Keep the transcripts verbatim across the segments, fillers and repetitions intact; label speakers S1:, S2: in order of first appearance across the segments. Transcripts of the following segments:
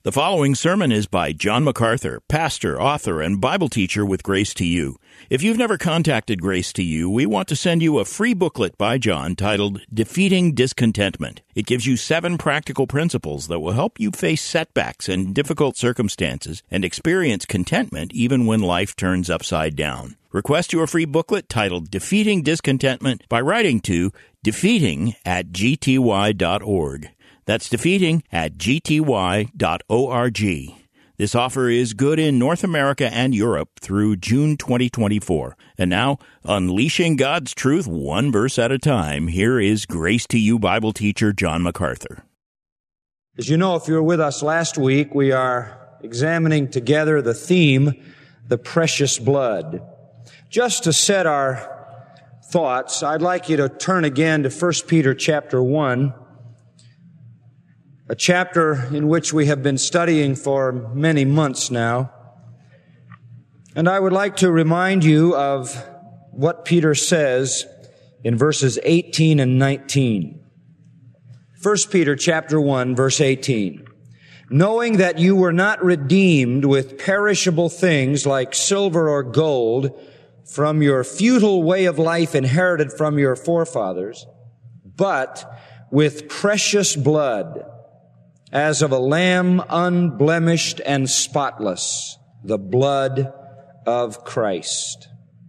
S1: The following sermon is by John MacArthur, pastor, author, and Bible teacher with Grace to You. If you've never contacted Grace to You, we want to send you a free booklet by John titled Defeating Discontentment. It gives you seven practical principles that will help you face setbacks and difficult circumstances and experience contentment even when life turns upside down. Request your free booklet titled Defeating Discontentment by writing to defeating at g t y dot org. That's defeating at g t y dot org. This offer is good in North America and Europe through June twenty twenty-four. And now, unleashing God's truth one verse at a time, here is Grace to You Bible teacher John MacArthur.
S2: As you know, if you were with us last week, we are examining together the theme, the precious blood. Just to set our thoughts, I'd like you to turn again to First Peter chapter one. A chapter in which we have been studying for many months now. And I would like to remind you of what Peter says in verses eighteen and nineteen. First Peter chapter one, verse eighteen. Knowing that you were not redeemed with perishable things like silver or gold from your futile way of life inherited from your forefathers, but with precious blood, as of a lamb unblemished and spotless, the blood of Christ.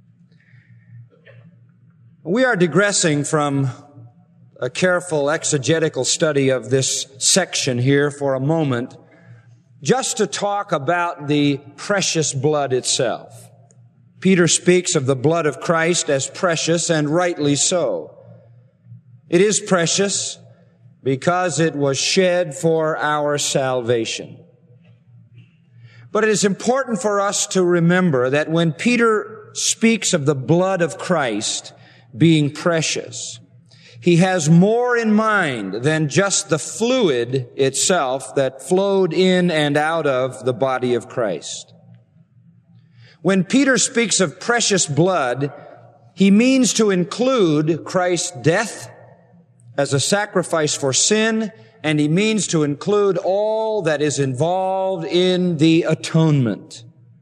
S2: We are digressing from a careful exegetical study of this section here for a moment, just to talk about the precious blood itself. Peter speaks of the blood of Christ as precious, and rightly so. It is precious because it was shed for our salvation. But it is important for us to remember that when Peter speaks of the blood of Christ being precious, he has more in mind than just the fluid itself that flowed in and out of the body of Christ. When Peter speaks of precious blood, he means to include Christ's death as a sacrifice for sin, and he means to include all that is involved in the atonement.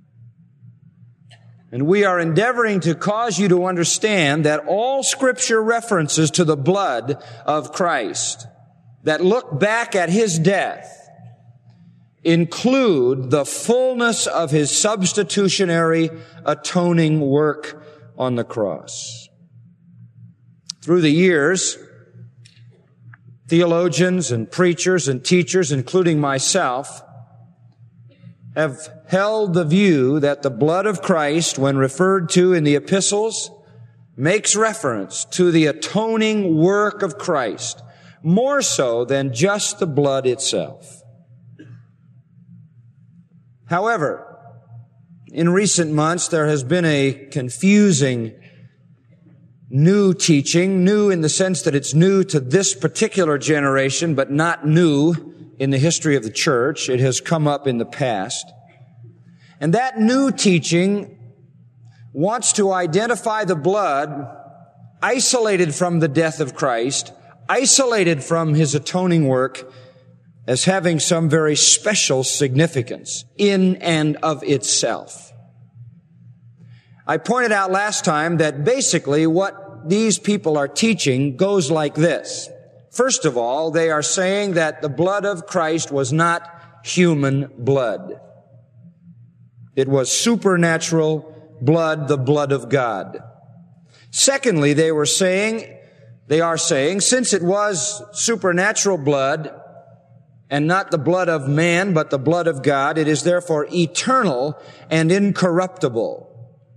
S2: And we are endeavoring to cause you to understand that all Scripture references to the blood of Christ that look back at His death include the fullness of His substitutionary atoning work on the cross. Through the years, theologians and preachers and teachers, including myself, have held the view that the blood of Christ, when referred to in the epistles, makes reference to the atoning work of Christ, more so than just the blood itself. However, in recent months, there has been a confusing new teaching, new in the sense that it's new to this particular generation, but not new in the history of the church. It has come up in the past. And that new teaching wants to identify the blood isolated from the death of Christ, isolated from His atoning work, as having some very special significance in and of itself. I pointed out last time that basically what these people are teaching goes like this. First of all, they are saying that the blood of Christ was not human blood. It was supernatural blood, the blood of God. Secondly, they were saying, they are saying, since it was supernatural blood and not the blood of man, but the blood of God, it is therefore eternal and incorruptible.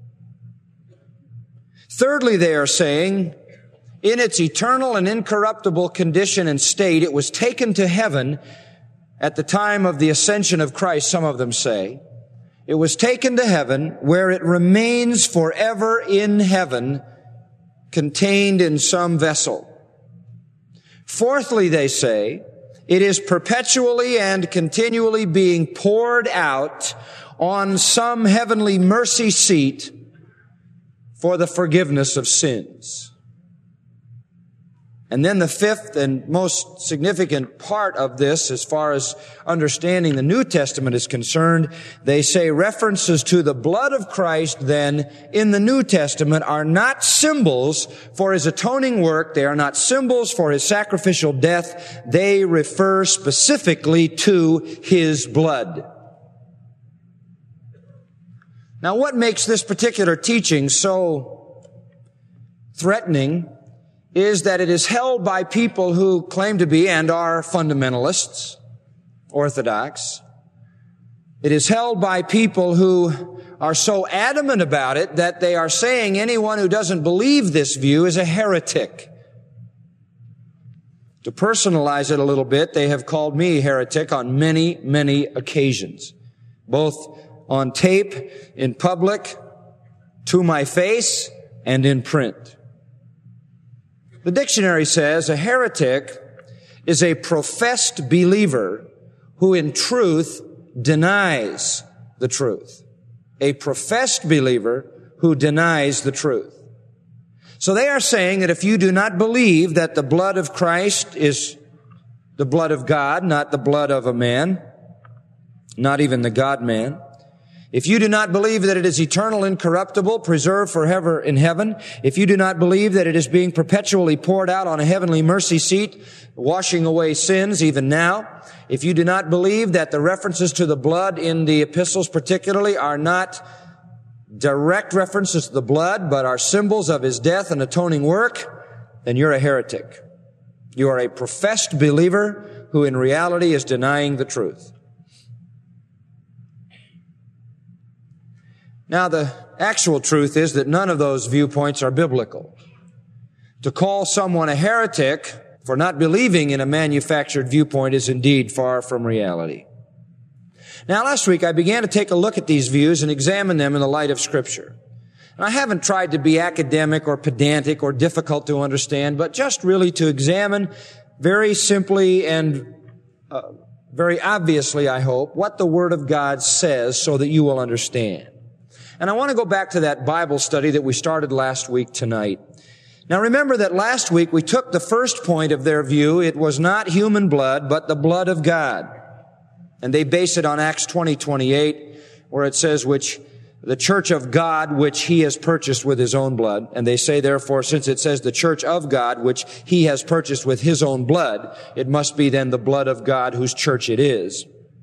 S2: Thirdly, they are saying, in its eternal and incorruptible condition and state, it was taken to heaven at the time of the ascension of Christ, some of them say. It was taken to heaven, where it remains forever in heaven, contained in some vessel. Fourthly, they say, it is perpetually and continually being poured out on some heavenly mercy seat for the forgiveness of sins. And then the fifth and most significant part of this, as far as understanding the New Testament is concerned, they say references to the blood of Christ then in the New Testament are not symbols for His atoning work. They are not symbols for His sacrificial death. They refer specifically to His blood. Now, what makes this particular teaching so threatening is that it is held by people who claim to be and are fundamentalists, orthodox. It is held by people who are so adamant about it that they are saying anyone who doesn't believe this view is a heretic. To personalize it a little bit, they have called me heretic on many, many occasions, both on tape, in public, to my face, and in print. The dictionary says a heretic is a professed believer who in truth denies the truth. A professed believer who denies the truth. So they are saying that if you do not believe that the blood of Christ is the blood of God, not the blood of a man, not even the God-man, if you do not believe that it is eternal, incorruptible, preserved forever in heaven, if you do not believe that it is being perpetually poured out on a heavenly mercy seat, washing away sins even now, if you do not believe that the references to the blood in the epistles particularly are not direct references to the blood, but are symbols of His death and atoning work, then you're a heretic. You are a professed believer who in reality is denying the truth. Now, the actual truth is that none of those viewpoints are biblical. To call someone a heretic for not believing in a manufactured viewpoint is indeed far from reality. Now, last week I began to take a look at these views and examine them in the light of Scripture. And I haven't tried to be academic or pedantic or difficult to understand, but just really to examine very simply and uh, very obviously, I hope, what the Word of God says so that you will understand. And I want to go back to that Bible study that we started last week tonight. Now remember that last week we took the first point of their view. It was not human blood, but the blood of God. And they base it on Acts twenty twenty-eight, where it says, which the church of God, which He has purchased with His own blood. And they say, therefore, since it says the church of God, which He has purchased with His own blood, it must be then the blood of God whose church it is.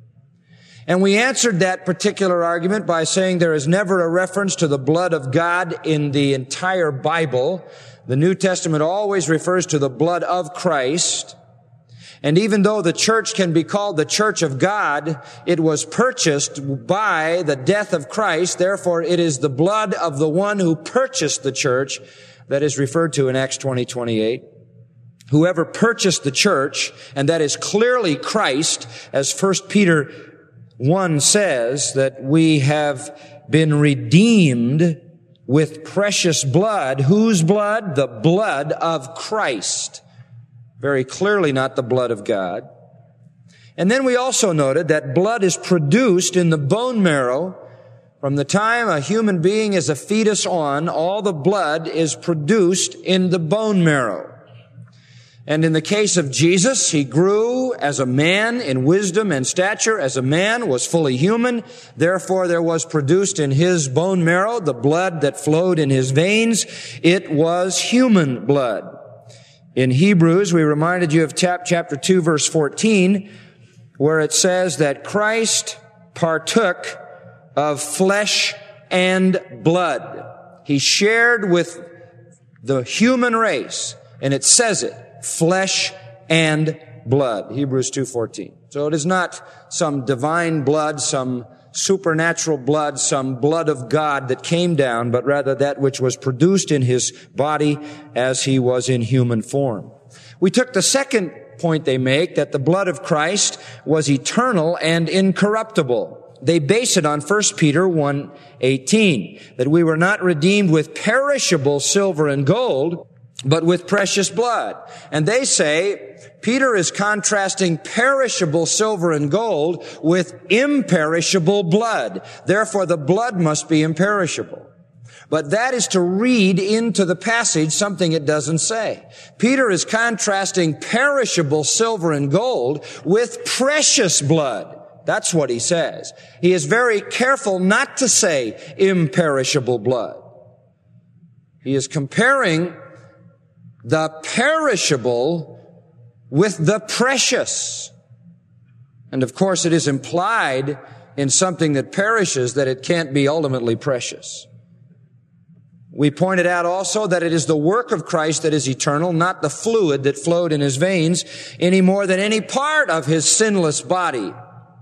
S2: And we answered that particular argument by saying there is never a reference to the blood of God in the entire Bible. The New Testament always refers to the blood of Christ. And even though the church can be called the church of God, it was purchased by the death of Christ. Therefore, it is the blood of the one who purchased the church that is referred to in Acts twenty twenty-eight. Whoever purchased the church, and that is clearly Christ, as First Peter one says, that we have been redeemed with precious blood. Whose blood? The blood of Christ. Very clearly not the blood of God. And then we also noted that blood is produced in the bone marrow. From the time a human being is a fetus on, all the blood is produced in the bone marrow. And in the case of Jesus, He grew as a man in wisdom and stature, as a man, was fully human. Therefore, there was produced in His bone marrow the blood that flowed in His veins. It was human blood. In Hebrews, we reminded you of chapter two, verse fourteen, where it says that Christ partook of flesh and blood. He shared with the human race, and it says it, flesh and blood. Hebrews two fourteen. So it is not some divine blood, some supernatural blood, some blood of God that came down, but rather that which was produced in His body as He was in human form. We took the second point they make, that the blood of Christ was eternal and incorruptible. They base it on First Peter one eighteen, that we were not redeemed with perishable silver and gold, but with precious blood. And they say, Peter is contrasting perishable silver and gold with imperishable blood. Therefore, the blood must be imperishable. But that is to read into the passage something it doesn't say. Peter is contrasting perishable silver and gold with precious blood. That's what he says. He is very careful not to say imperishable blood. He is comparing the perishable with the precious. And of course, it is implied in something that perishes that it can't be ultimately precious. We pointed out also that it is the work of Christ that is eternal, not the fluid that flowed in his veins, any more than any part of his sinless body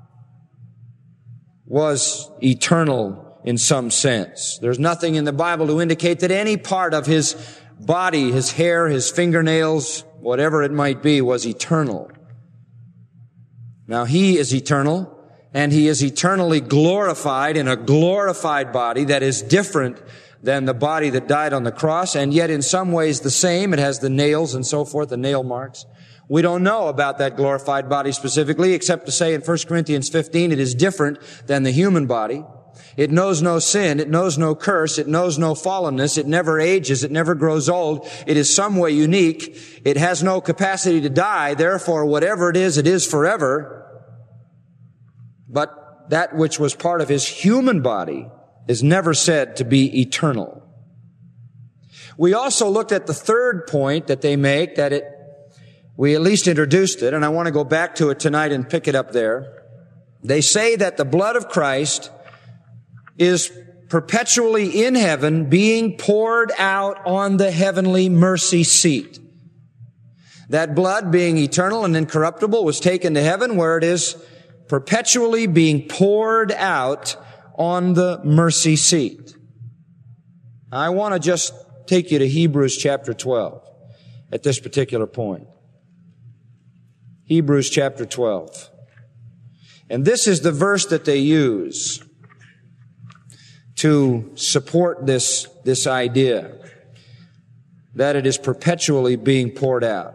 S2: was eternal in some sense. There's nothing in the Bible to indicate that any part of his body, his hair, his fingernails, whatever it might be, was eternal. Now, he is eternal, and he is eternally glorified in a glorified body that is different than the body that died on the cross, and yet in some ways the same. It has the nails and so forth, the nail marks. We don't know about that glorified body specifically, except to say in First Corinthians fifteen, it is different than the human body. It knows no sin. It knows no curse. It knows no fallenness. It never ages. It never grows old. It is some way unique. It has no capacity to die. Therefore, whatever it is, it is forever. But that which was part of his human body is never said to be eternal. We also looked at the third point that they make, that it, we at least introduced it, and I want to go back to it tonight and pick it up there. They say that the blood of Christ is perpetually in heaven being poured out on the heavenly mercy seat. That blood, being eternal and incorruptible, was taken to heaven where it is perpetually being poured out on the mercy seat. I want to just take you to Hebrews chapter twelve at this particular point. Hebrews chapter twelve. And this is the verse that they use to support this, this idea that it is perpetually being poured out.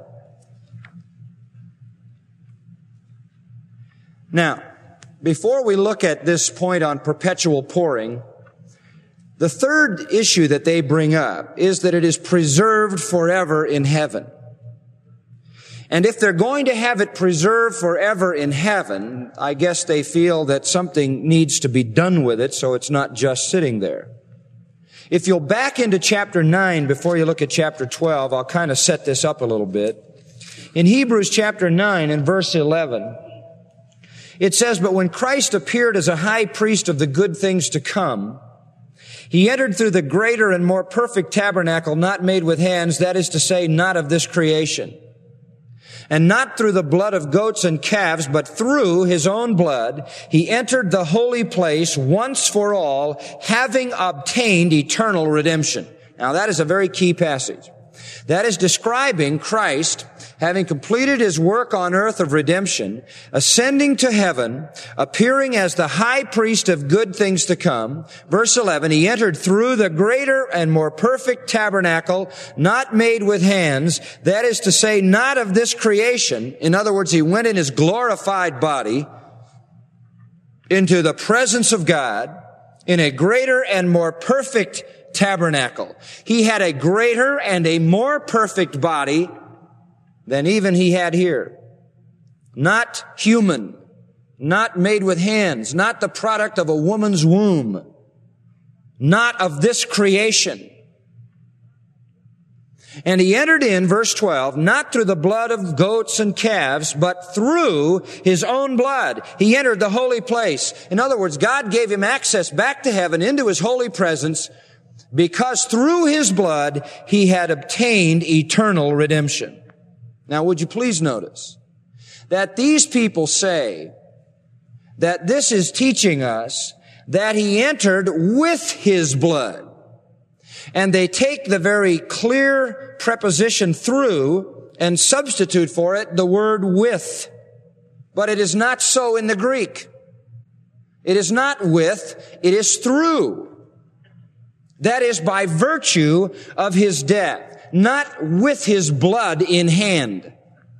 S2: Now, before we look at this point on perpetual pouring, the third issue that they bring up is that it is preserved forever in heaven. And if they're going to have it preserved forever in heaven, I guess they feel that something needs to be done with it so it's not just sitting there. If you'll back into chapter nine before you look at chapter twelve, I'll kind of set this up a little bit. In Hebrews chapter nine and verse eleven, it says, "But when Christ appeared as a high priest of the good things to come, he entered through the greater and more perfect tabernacle not made with hands, that is to say, not of this creation. And not through the blood of goats and calves, but through his own blood, he entered the holy place once for all, having obtained eternal redemption." Now that is a very key passage. That is describing Christ having completed his work on earth of redemption, ascending to heaven, appearing as the high priest of good things to come. Verse eleven, he entered through the greater and more perfect tabernacle, not made with hands, that is to say, not of this creation. In other words, he went in his glorified body into the presence of God in a greater and more perfect tabernacle. He had a greater and a more perfect body than even he had here. Not human, not made with hands, not the product of a woman's womb, not of this creation. And he entered in, verse twelve, not through the blood of goats and calves, but through his own blood. He entered the holy place. In other words, God gave him access back to heaven into his holy presence because through his blood he had obtained eternal redemption. Now, would you please notice that these people say that this is teaching us that he entered with his blood. And they take the very clear preposition through and substitute for it the word with. But it is not so in the Greek. It is not with, it is through. That is by virtue of his death, not with his blood in hand.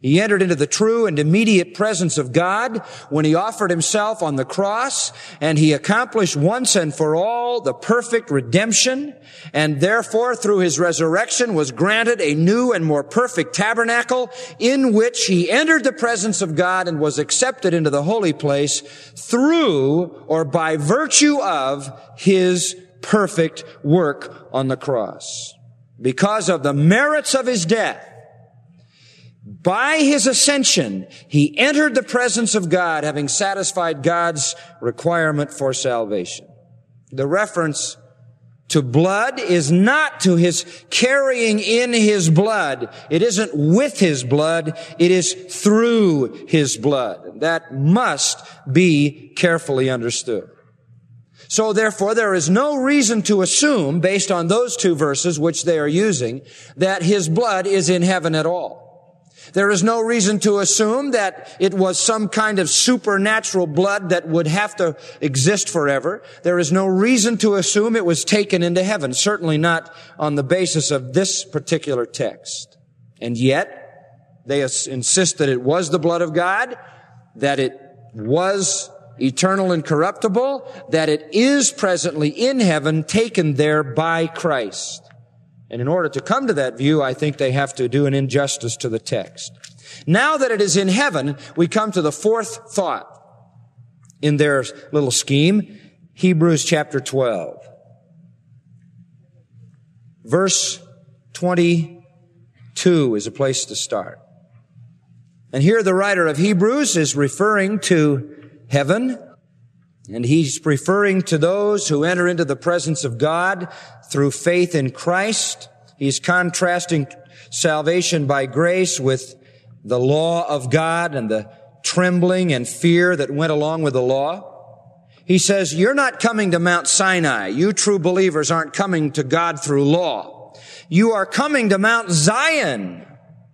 S2: He entered into the true and immediate presence of God when he offered himself on the cross, and he accomplished once and for all the perfect redemption, and therefore through his resurrection was granted a new and more perfect tabernacle in which he entered the presence of God and was accepted into the holy place through or by virtue of his perfect work on the cross. Because of the merits of his death, by his ascension, he entered the presence of God, having satisfied God's requirement for salvation. The reference to blood is not to his carrying in his blood. It isn't with his blood. It is through his blood. That must be carefully understood. So therefore, there is no reason to assume, based on those two verses which they are using, that his blood is in heaven at all. There is no reason to assume that it was some kind of supernatural blood that would have to exist forever. There is no reason to assume it was taken into heaven, certainly not on the basis of this particular text. And yet, they insist that it was the blood of God, that it was eternal and corruptible, that it is presently in heaven, taken there by Christ. And in order to come to that view, I think they have to do an injustice to the text. Now that it is in heaven, we come to the fourth thought in their little scheme, Hebrews chapter twelve. Verse twenty-two is a place to start. And here the writer of Hebrews is referring to heaven, and he's referring to those who enter into the presence of God through faith in Christ. He's contrasting salvation by grace with the law of God and the trembling and fear that went along with the law. He says, you're not coming to Mount Sinai. You true believers aren't coming to God through law. You are coming to Mount Zion,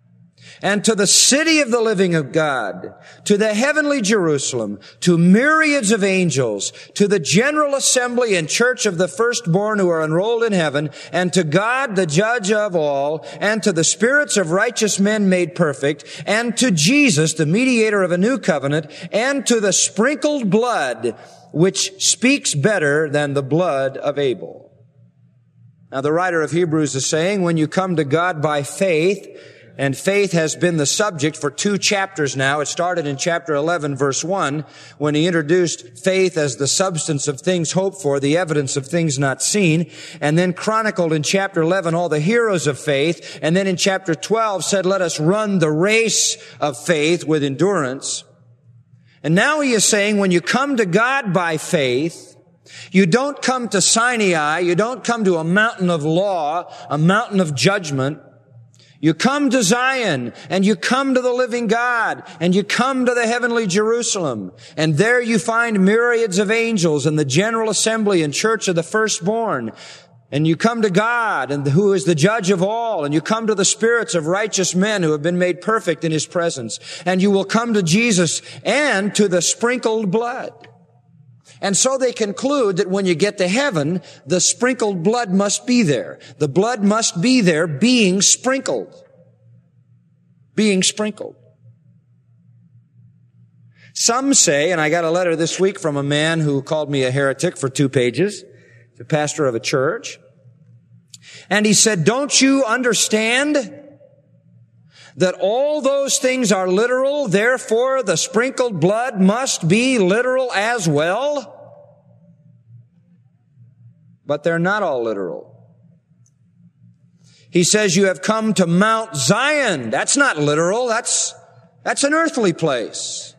S2: and to the city of the living of God, to the heavenly Jerusalem, to myriads of angels, to the general assembly and church of the firstborn who are enrolled in heaven, and to God, the judge of all, and to the spirits of righteous men made perfect, and to Jesus, the mediator of a new covenant, and to the sprinkled blood, which speaks better than the blood of Abel. Now, the writer of Hebrews is saying, when you come to God by faith, and faith has been the subject for two chapters now. It started in chapter eleven, verse one, when he introduced faith as the substance of things hoped for, the evidence of things not seen, and then chronicled in chapter eleven all the heroes of faith, and then in chapter twelve said, let us run the race of faith with endurance. And now he is saying, when you come to God by faith, you don't come to Sinai, you don't come to a mountain of law, a mountain of judgment. You come to Zion, and you come to the living God, and you come to the heavenly Jerusalem, and there you find myriads of angels and the general assembly and church of the firstborn. And you come to God, and who is the judge of all, and you come to the spirits of righteous men who have been made perfect in his presence, and you will come to Jesus and to the sprinkled blood. And so they conclude that when you get to heaven, the sprinkled blood must be there. The blood must be there being sprinkled. Being sprinkled. Some say, and I got a letter this week from a man who called me a heretic for two pages, the pastor of a church, and he said, don't you understand that all those things are literal, therefore the sprinkled blood must be literal as well? But they're not all literal. He says you have come to Mount Zion. That's not literal. That's, that's an earthly place.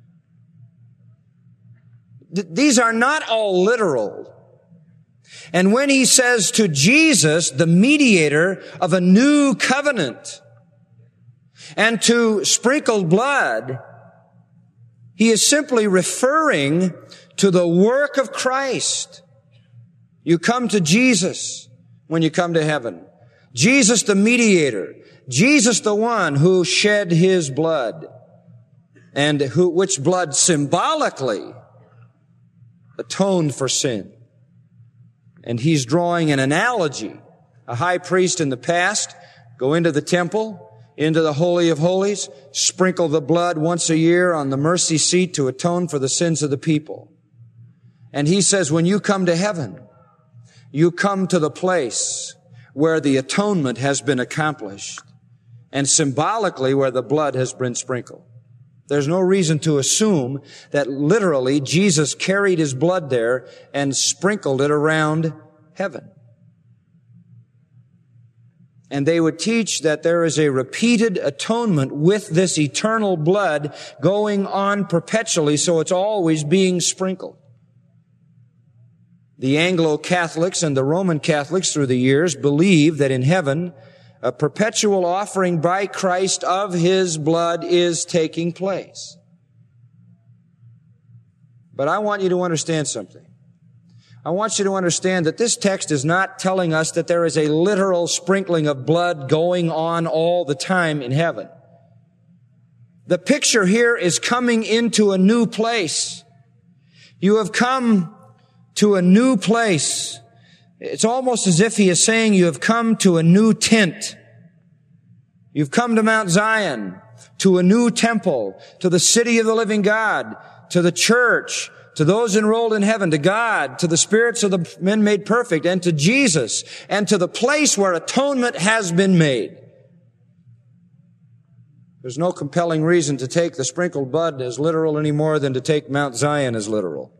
S2: Th- these are not all literal. And when he says to Jesus, the mediator of a new covenant, and to sprinkled blood, he is simply referring to the work of Christ. You come to Jesus when you come to heaven. Jesus the mediator. Jesus the one who shed his blood, and who, which blood symbolically atoned for sin. And he's drawing an analogy. A high priest in the past go into the temple, into the Holy of Holies, sprinkle the blood once a year on the mercy seat to atone for the sins of the people. And he says, when you come to heaven, you come to the place where the atonement has been accomplished and symbolically where the blood has been sprinkled. There's no reason to assume that literally Jesus carried his blood there and sprinkled it around heaven. And they would teach that there is a repeated atonement with this eternal blood going on perpetually, so it's always being sprinkled. The Anglo-Catholics and the Roman Catholics through the years believe that in heaven, a perpetual offering by Christ of his blood is taking place. But I want you to understand something. I want you to understand that this text is not telling us that there is a literal sprinkling of blood going on all the time in heaven. The picture here is coming into a new place. You have come to a new place. It's almost as if he is saying you have come to a new tent. You've come to Mount Zion, to a new temple, to the city of the living God, to the church, to those enrolled in heaven, to God, to the spirits of the men made perfect, and to Jesus, and to the place where atonement has been made. There's no compelling reason to take the sprinkled blood as literal any more than to take Mount Zion as literal.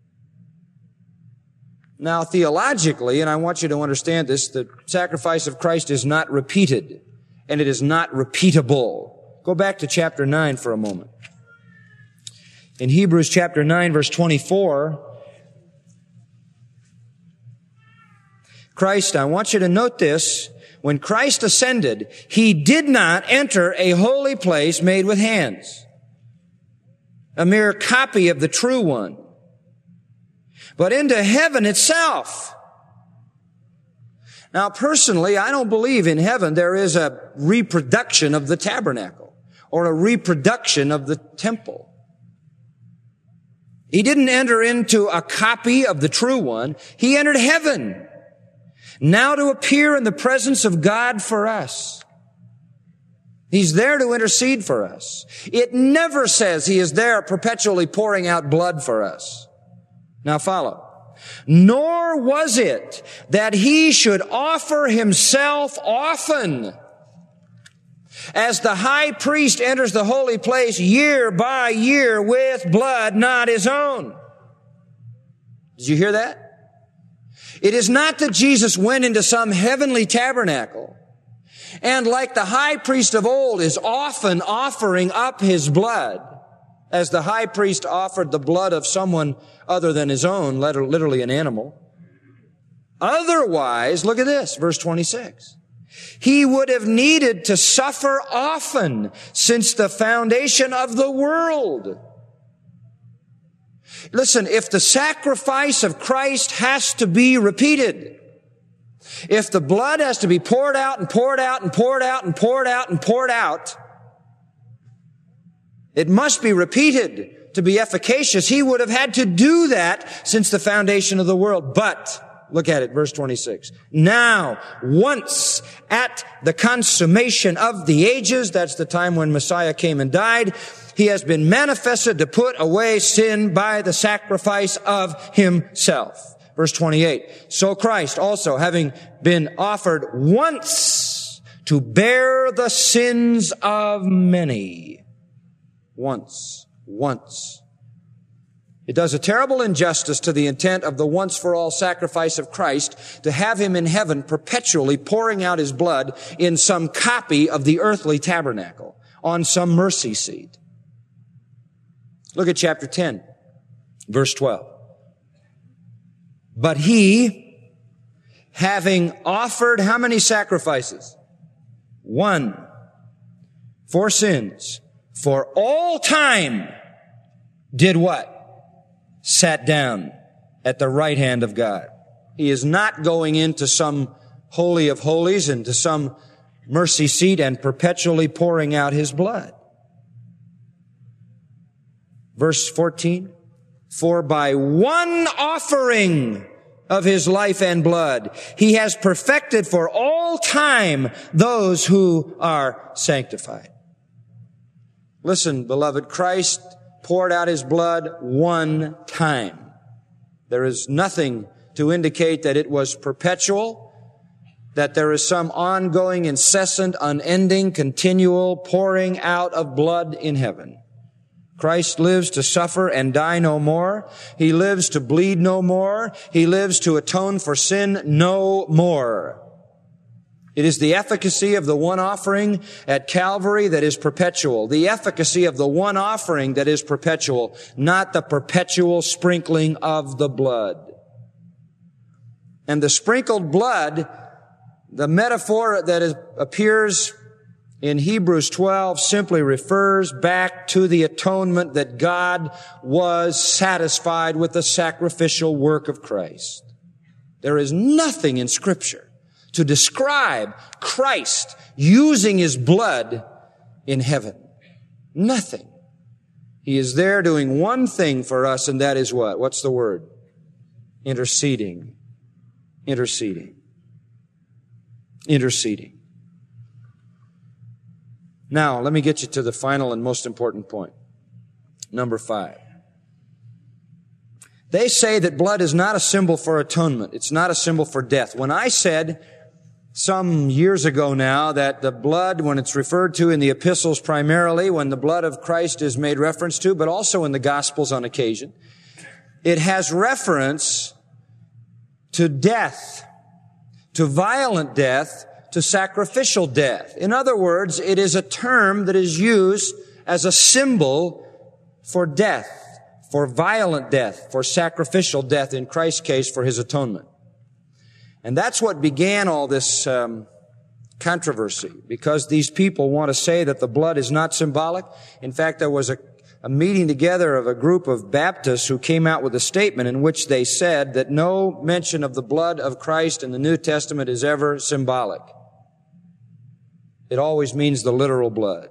S2: Now, theologically, and I want you to understand this, the sacrifice of Christ is not repeated, and it is not repeatable. Go back to chapter nine for a moment. In Hebrews chapter nine, verse twenty-four, Christ, I want you to note this, when Christ ascended, he did not enter a holy place made with hands, a mere copy of the true one, but into heaven itself. Now, personally, I don't believe in heaven there is a reproduction of the tabernacle or a reproduction of the temple. He didn't enter into a copy of the true one. He entered heaven, now to appear in the presence of God for us. He's there to intercede for us. It never says he is there perpetually pouring out blood for us. Now follow. Nor was it that he should offer himself often, as the high priest enters the holy place year by year with blood not his own. Did you hear that? It is not that Jesus went into some heavenly tabernacle and, like the high priest of old, is often offering up his blood, as the high priest offered the blood of someone other than his own, literally an animal. Otherwise, look at this, verse twenty-six. He would have needed to suffer often since the foundation of the world. Listen, if the sacrifice of Christ has to be repeated, if the blood has to be poured out and poured out and poured out and poured out and poured out, it must be repeated to be efficacious. He would have had to do that since the foundation of the world. But look at it, verse twenty-six. Now, once at the consummation of the ages, that's the time when Messiah came and died, he has been manifested to put away sin by the sacrifice of himself. Verse twenty-eight. So Christ also, having been offered once to bear the sins of many. Once. Once. It does a terrible injustice to the intent of the once-for-all sacrifice of Christ to have him in heaven perpetually pouring out his blood in some copy of the earthly tabernacle on some mercy seat. Look at chapter ten, verse twelve. But he, having offered how many sacrifices? One. For sins. For all time, did what? Sat down at the right hand of God. He is not going into some holy of holies, into some mercy seat and perpetually pouring out his blood. Verse fourteen, for by one offering of his life and blood. He has perfected for all time those who are sanctified. Listen, beloved, Christ poured out his blood one time. There is nothing to indicate that it was perpetual, that there is some ongoing, incessant, unending, continual pouring out of blood in heaven. Christ lives to suffer and die no more. He lives to bleed no more. He lives to atone for sin no more. It is the efficacy of the one offering at Calvary that is perpetual. The efficacy of the one offering that is perpetual, not the perpetual sprinkling of the blood. And the sprinkled blood, the metaphor that is, appears in Hebrews twelve simply refers back to the atonement that God was satisfied with the sacrificial work of Christ. There is nothing in Scripture to describe Christ using his blood in heaven. Nothing. He is there doing one thing for us, and that is what? What's the word? Interceding. Interceding. Interceding. Now, let me get you to the final and most important point. Number five. They say that blood is not a symbol for atonement. It's not a symbol for death. When I said some years ago now that the blood, when it's referred to in the epistles primarily, when the blood of Christ is made reference to, but also in the Gospels on occasion, it has reference to death, to violent death, to sacrificial death. In other words, it is a term that is used as a symbol for death, for violent death, for sacrificial death, in Christ's case, for his atonement. And that's what began all this um, controversy, because these people want to say that the blood is not symbolic. In fact, there was a, a meeting together of a group of Baptists who came out with a statement in which they said that no mention of the blood of Christ in the New Testament is ever symbolic. It always means the literal blood.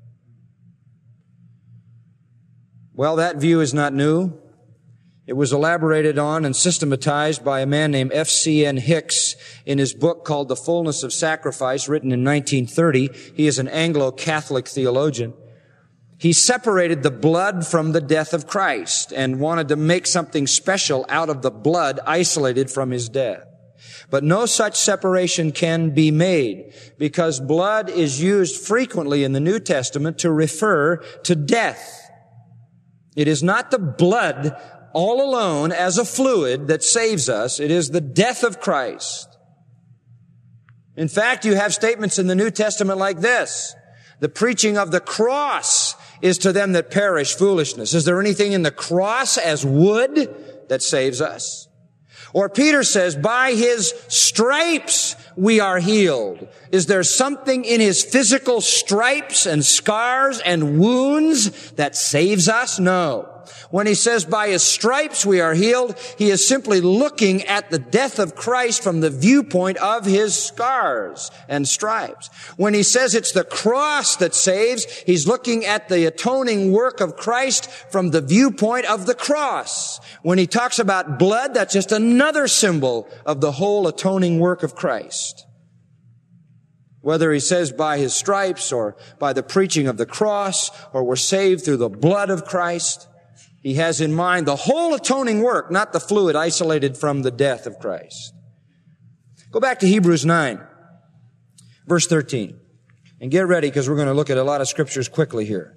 S2: Well, that view is not new. It was elaborated on and systematized by a man named F C N Hicks in his book called The Fullness of Sacrifice, written in nineteen thirty. He is an Anglo-Catholic theologian. He separated the blood from the death of Christ and wanted to make something special out of the blood isolated from his death. But no such separation can be made, because blood is used frequently in the New Testament to refer to death. It is not the blood all alone as a fluid that saves us. It is the death of Christ. In fact, you have statements in the New Testament like this: the preaching of the cross is to them that perish foolishness. Is there anything in the cross as wood that saves us? Or Peter says, by his stripes we are healed. Is there something in his physical stripes and scars and wounds that saves us? No. When he says by his stripes we are healed, he is simply looking at the death of Christ from the viewpoint of his scars and stripes. When he says it's the cross that saves, he's looking at the atoning work of Christ from the viewpoint of the cross. When he talks about blood, that's just another symbol of the whole atoning work of Christ. Whether he says by his stripes or by the preaching of the cross, or we're saved through the blood of Christ, he has in mind the whole atoning work, not the fluid isolated from the death of Christ. Go back to Hebrews nine, verse thirteen, and get ready, because we're going to look at a lot of scriptures quickly here.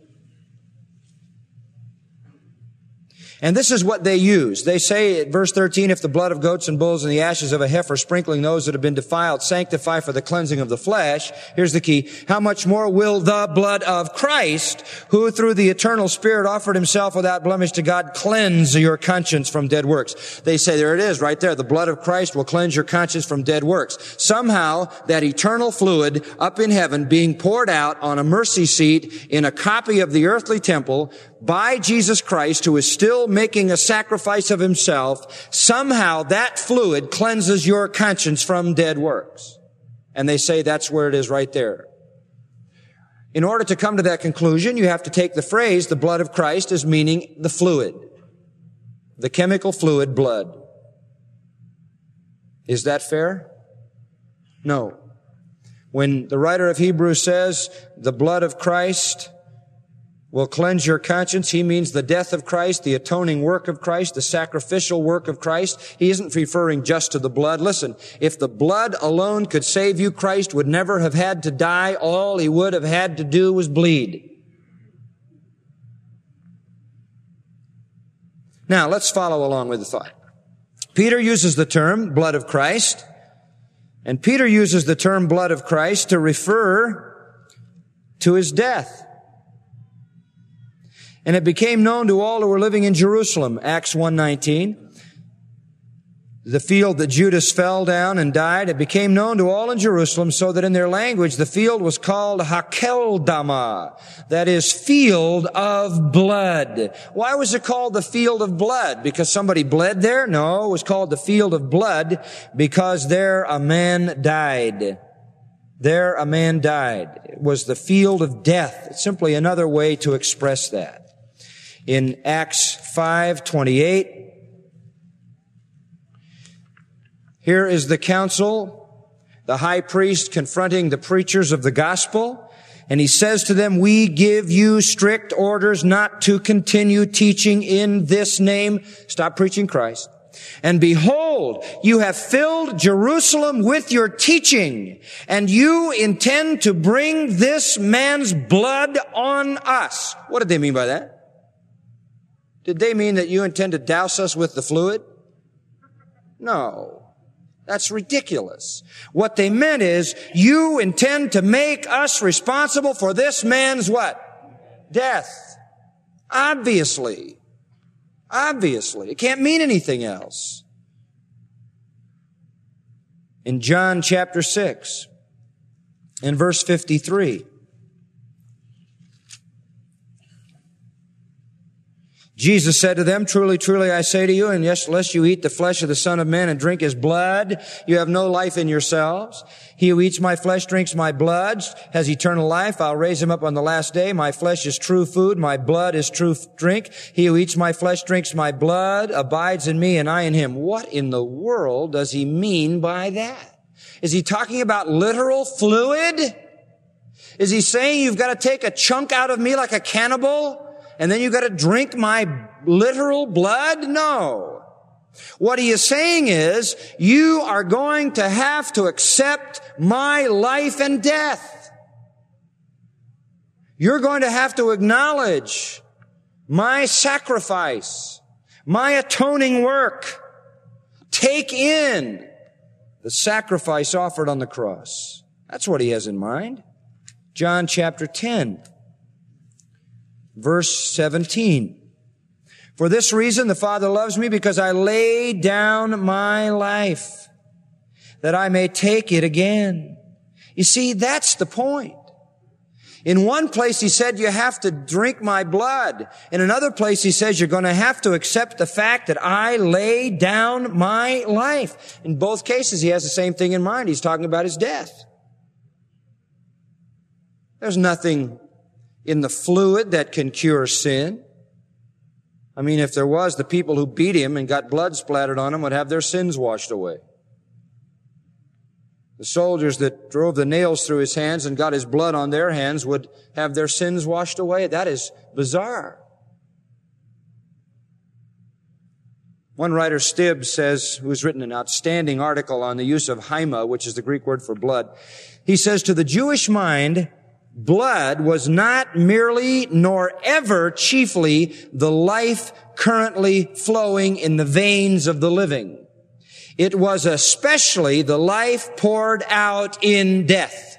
S2: And this is what they use. They say at verse thirteen, if the blood of goats and bulls and the ashes of a heifer sprinkling those that have been defiled sanctify for the cleansing of the flesh, here's the key, how much more will the blood of Christ, who through the eternal Spirit offered himself without blemish to God, cleanse your conscience from dead works? They say, there it is right there, the blood of Christ will cleanse your conscience from dead works. Somehow that eternal fluid up in heaven being poured out on a mercy seat in a copy of the earthly temple by Jesus Christ, who is still making a sacrifice of himself, somehow that fluid cleanses your conscience from dead works. And they say that's where it is right there. In order to come to that conclusion, you have to take the phrase, the blood of Christ, as meaning the fluid, the chemical fluid blood. Is that fair? No. When the writer of Hebrews says the blood of Christ will cleanse your conscience, he means the death of Christ, the atoning work of Christ, the sacrificial work of Christ. He isn't referring just to the blood. Listen, if the blood alone could save you, Christ would never have had to die. All he would have had to do was bleed. Now, let's follow along with the thought. Peter uses the term blood of Christ, and Peter uses the term blood of Christ to refer to his death. And it became known to all who were living in Jerusalem, Acts one nineteen. The field that Judas fell down and died, it became known to all in Jerusalem, so that in their language the field was called Hakeldama, that is, field of blood. Why was it called the field of blood? Because somebody bled there? No, it was called the field of blood because there a man died. There a man died. It was the field of death. It's simply another way to express that. In Acts five twenty-eight, here is the council, the high priest confronting the preachers of the gospel, and he says to them, "We give you strict orders not to continue teaching in this name." Stop preaching Christ. "And behold, you have filled Jerusalem with your teaching, and you intend to bring this man's blood on us." What did they mean by that? Did they mean that you intend to douse us with the fluid? No. That's ridiculous. What they meant is, you intend to make us responsible for this man's what? Death. Obviously. Obviously. It can't mean anything else. In John chapter six, in verse fifty-three, Jesus said to them, "Truly, truly, I say to you, and yes, unless you eat the flesh of the Son of Man and drink his blood, you have no life in yourselves. He who eats my flesh, drinks my blood, has eternal life. I'll raise him up on the last day. My flesh is true food. My blood is true drink. He who eats my flesh, drinks my blood, abides in me and I in him." What in the world does he mean by that? Is he talking about literal fluid? Is he saying you've got to take a chunk out of me like a cannibal? And then you got to drink my literal blood? No. What he is saying is, you are going to have to accept my life and death. You're going to have to acknowledge my sacrifice, my atoning work. Take in the sacrifice offered on the cross. That's what he has in mind. John chapter ten. Verse seventeen. "For this reason the Father loves me, because I lay down my life, that I may take it again." You see, that's the point. In one place he said, you have to drink my blood. In another place he says, you're going to have to accept the fact that I lay down my life. In both cases he has the same thing in mind. He's talking about his death. There's nothing in the fluid that can cure sin. I mean, if there was, the people who beat him and got blood splattered on him would have their sins washed away. The soldiers that drove the nails through his hands and got his blood on their hands would have their sins washed away. That is bizarre. One writer, Stibbs, says, who's written an outstanding article on the use of haima, which is the Greek word for blood. He says, to the Jewish mind, blood was not merely nor ever chiefly the life currently flowing in the veins of the living. It was especially the life poured out in death.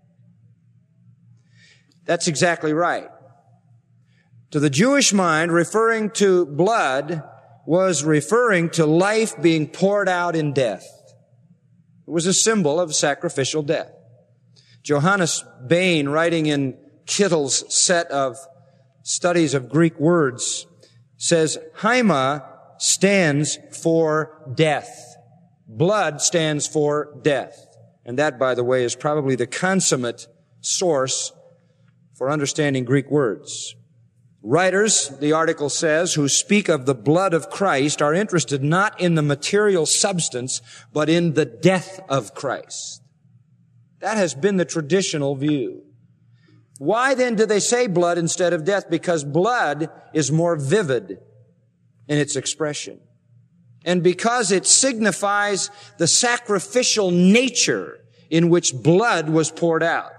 S2: That's exactly right. To the Jewish mind, referring to blood was referring to life being poured out in death. It was a symbol of sacrificial death. Johannes Bain, writing in Kittle's set of studies of Greek words, says, haima stands for death. Blood stands for death. And that, by the way, is probably the consummate source for understanding Greek words. Writers, the article says, who speak of the blood of Christ are interested not in the material substance, but in the death of Christ. That has been the traditional view. Why then do they say blood instead of death? Because blood is more vivid in its expression. And because it signifies the sacrificial nature in which blood was poured out.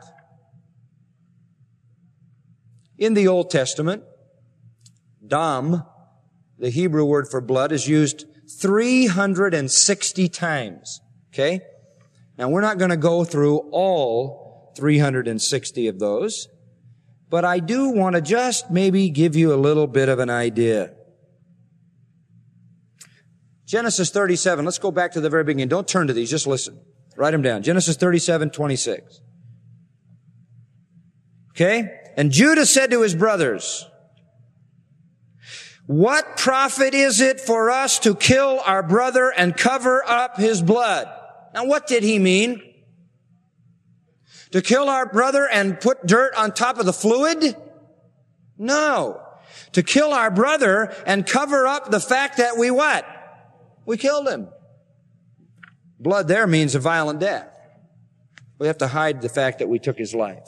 S2: In the Old Testament, dam, the Hebrew word for blood, is used three hundred sixty times. Okay? Now, we're not going to go through all three hundred sixty of those, but I do want to just maybe give you a little bit of an idea. Genesis thirty-seven, let's go back to the very beginning. Don't turn to these, just listen. Write them down. Genesis thirty-seven, twenty-six. Okay? And Judah said to his brothers, what profit is it for us to kill our brother and cover up his blood? Now, what did he mean? To kill our brother and put dirt on top of the fluid? No. To kill our brother and cover up the fact that we what? We killed him. Blood there means a violent death. We have to hide the fact that we took his life.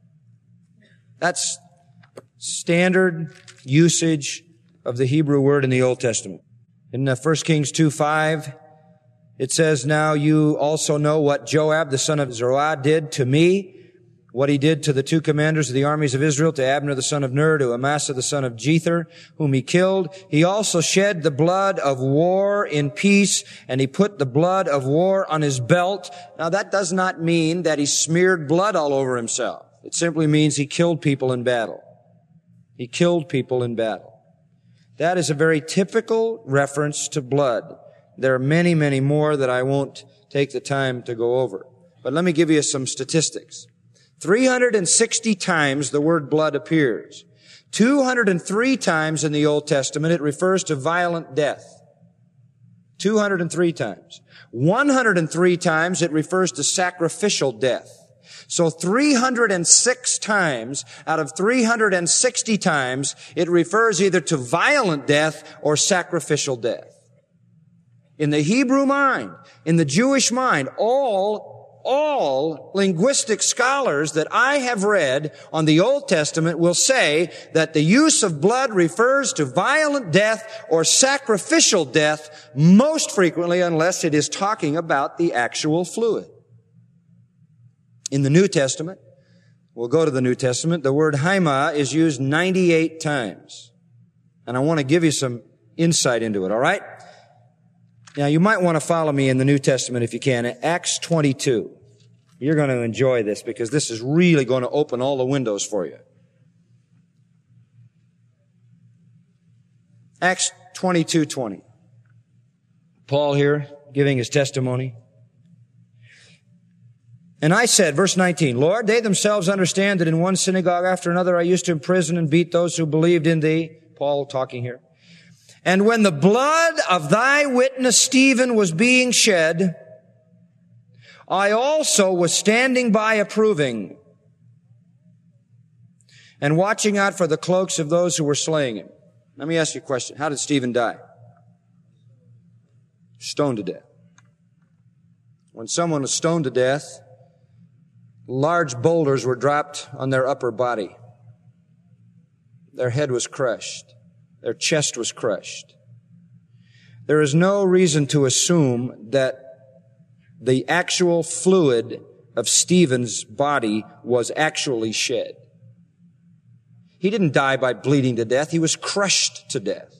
S2: That's standard usage of the Hebrew word in the Old Testament. In First Kings two five, it says, now you also know what Joab, the son of Zeruiah, did to me, what he did to the two commanders of the armies of Israel, to Abner the son of Ner, to Amasa the son of Jether, whom he killed. He also shed the blood of war in peace, and he put the blood of war on his belt. Now that does not mean that he smeared blood all over himself. It simply means he killed people in battle. He killed people in battle. That is a very typical reference to blood. There are many, many more that I won't take the time to go over. But let me give you some statistics. three hundred sixty times the word blood appears. two hundred three times in the Old Testament it refers to violent death. two hundred three times. one hundred three times it refers to sacrificial death. So three hundred six times out of three hundred sixty times it refers either to violent death or sacrificial death. In the Hebrew mind, in the Jewish mind, all, all linguistic scholars that I have read on the Old Testament will say that the use of blood refers to violent death or sacrificial death most frequently, unless it is talking about the actual fluid. In the New Testament, we'll go to the New Testament, the word haima is used ninety-eight times. And I want to give you some insight into it, all right? Now, you might want to follow me in the New Testament if you can. Acts twenty-two. You're going to enjoy this because this is really going to open all the windows for you. Acts twenty-two twenty. Paul here giving his testimony. And I said, verse nineteen, Lord, they themselves understand that in one synagogue after another I used to imprison and beat those who believed in thee. Paul talking here. And when the blood of thy witness Stephen was being shed, I also was standing by approving and watching out for the cloaks of those who were slaying him. Let me ask you a question. How did Stephen die? Stoned to death. When someone was stoned to death, large boulders were dropped on their upper body. Their head was crushed. Their chest was crushed. There is no reason to assume that the actual fluid of Stephen's body was actually shed. He didn't die by bleeding to death. He was crushed to death.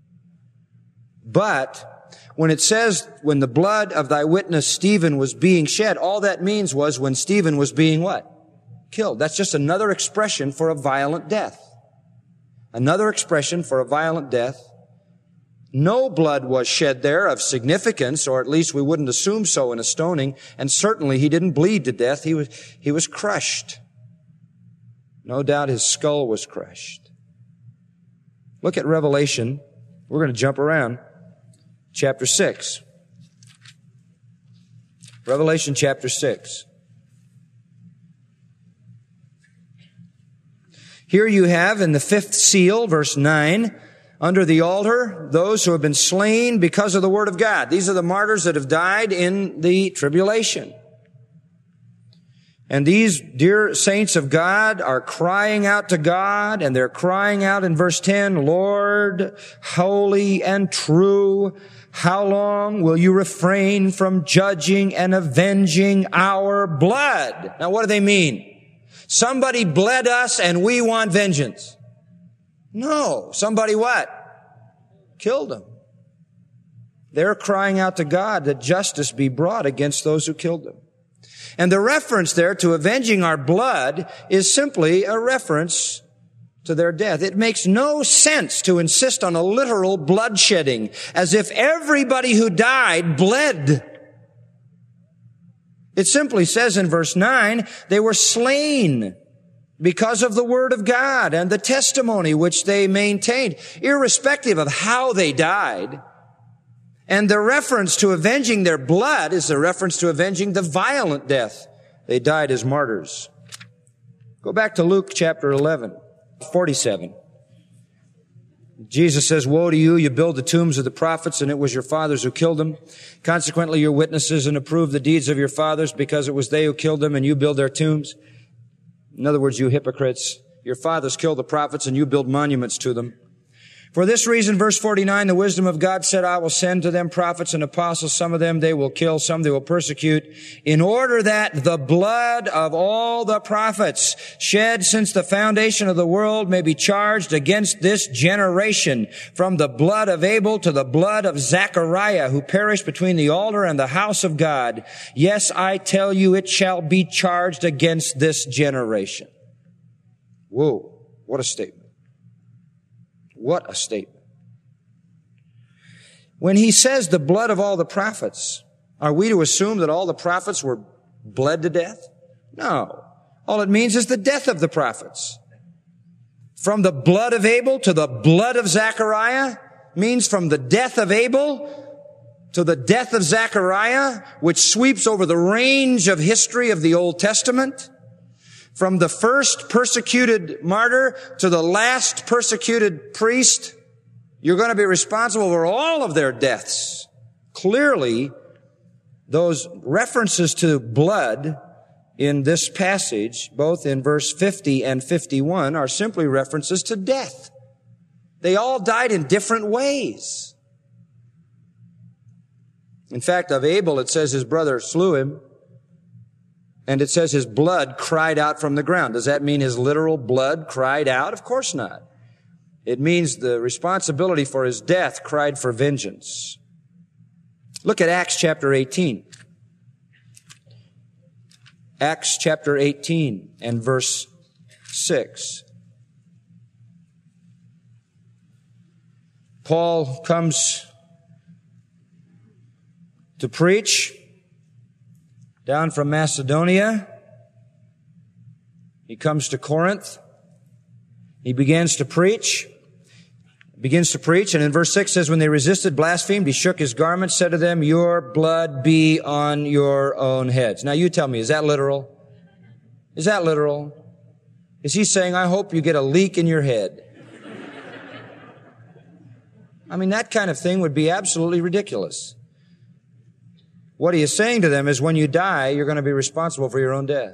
S2: But when it says, when the blood of thy witness Stephen was being shed, all that means was when Stephen was being what? Killed. That's just another expression for a violent death. Another expression for a violent death. No blood was shed there of significance, or at least we wouldn't assume so in a stoning, and certainly he didn't bleed to death. He was, he was crushed. No doubt his skull was crushed. Look at Revelation. We're going to jump around. Chapter six. Revelation chapter six. Here you have in the fifth seal, verse nine, under the altar, those who have been slain because of the word of God. These are the martyrs that have died in the tribulation. And these dear saints of God are crying out to God, and they're crying out in verse ten, Lord, holy and true, how long will you refrain from judging and avenging our blood? Now what do they mean? Somebody bled us and we want vengeance. No. Somebody what? Killed them. They're crying out to God that justice be brought against those who killed them. And the reference there to avenging our blood is simply a reference to their death. It makes no sense to insist on a literal bloodshedding, as if everybody who died bled. It simply says in verse nine, they were slain because of the word of God and the testimony which they maintained, irrespective of how they died. And the reference to avenging their blood is a reference to avenging the violent death. They died as martyrs. Go back to Luke chapter eleven, forty-seven. Jesus says, woe to you, you build the tombs of the prophets, and it was your fathers who killed them. Consequently, you're witnesses and approve the deeds of your fathers, because it was they who killed them, and you build their tombs. In other words, you hypocrites, your fathers killed the prophets, and you build monuments to them. For this reason, verse forty-nine, the wisdom of God said, I will send to them prophets and apostles. Some of them they will kill, some they will persecute, in order that the blood of all the prophets shed since the foundation of the world may be charged against this generation, from the blood of Abel to the blood of Zechariah, who perished between the altar and the house of God. Yes, I tell you, it shall be charged against this generation. Whoa, what a statement. What a statement. When he says the blood of all the prophets, are we to assume that all the prophets were bled to death? No. All it means is the death of the prophets. From the blood of Abel to the blood of Zechariah means from the death of Abel to the death of Zechariah, which sweeps over the range of history of the Old Testament. From the first persecuted martyr to the last persecuted priest, you're going to be responsible for all of their deaths. Clearly, those references to blood in this passage, both in verse fifty and fifty-one, are simply references to death. They all died in different ways. In fact, of Abel, it says his brother slew him. And it says his blood cried out from the ground. Does that mean his literal blood cried out? Of course not. It means the responsibility for his death cried for vengeance. Look at Acts chapter eighteen. Acts chapter eighteen and verse six. Paul comes to preach down from Macedonia. He comes to Corinth. He begins to preach. Begins to preach, and in verse six says, when they resisted, blasphemed, he shook his garment, said to them, your blood be on your own heads. Now you tell me, is that literal? Is that literal? Is he saying, I hope you get a leak in your head? I mean, that kind of thing would be absolutely ridiculous. What he is saying to them is, when you die, you're going to be responsible for your own death.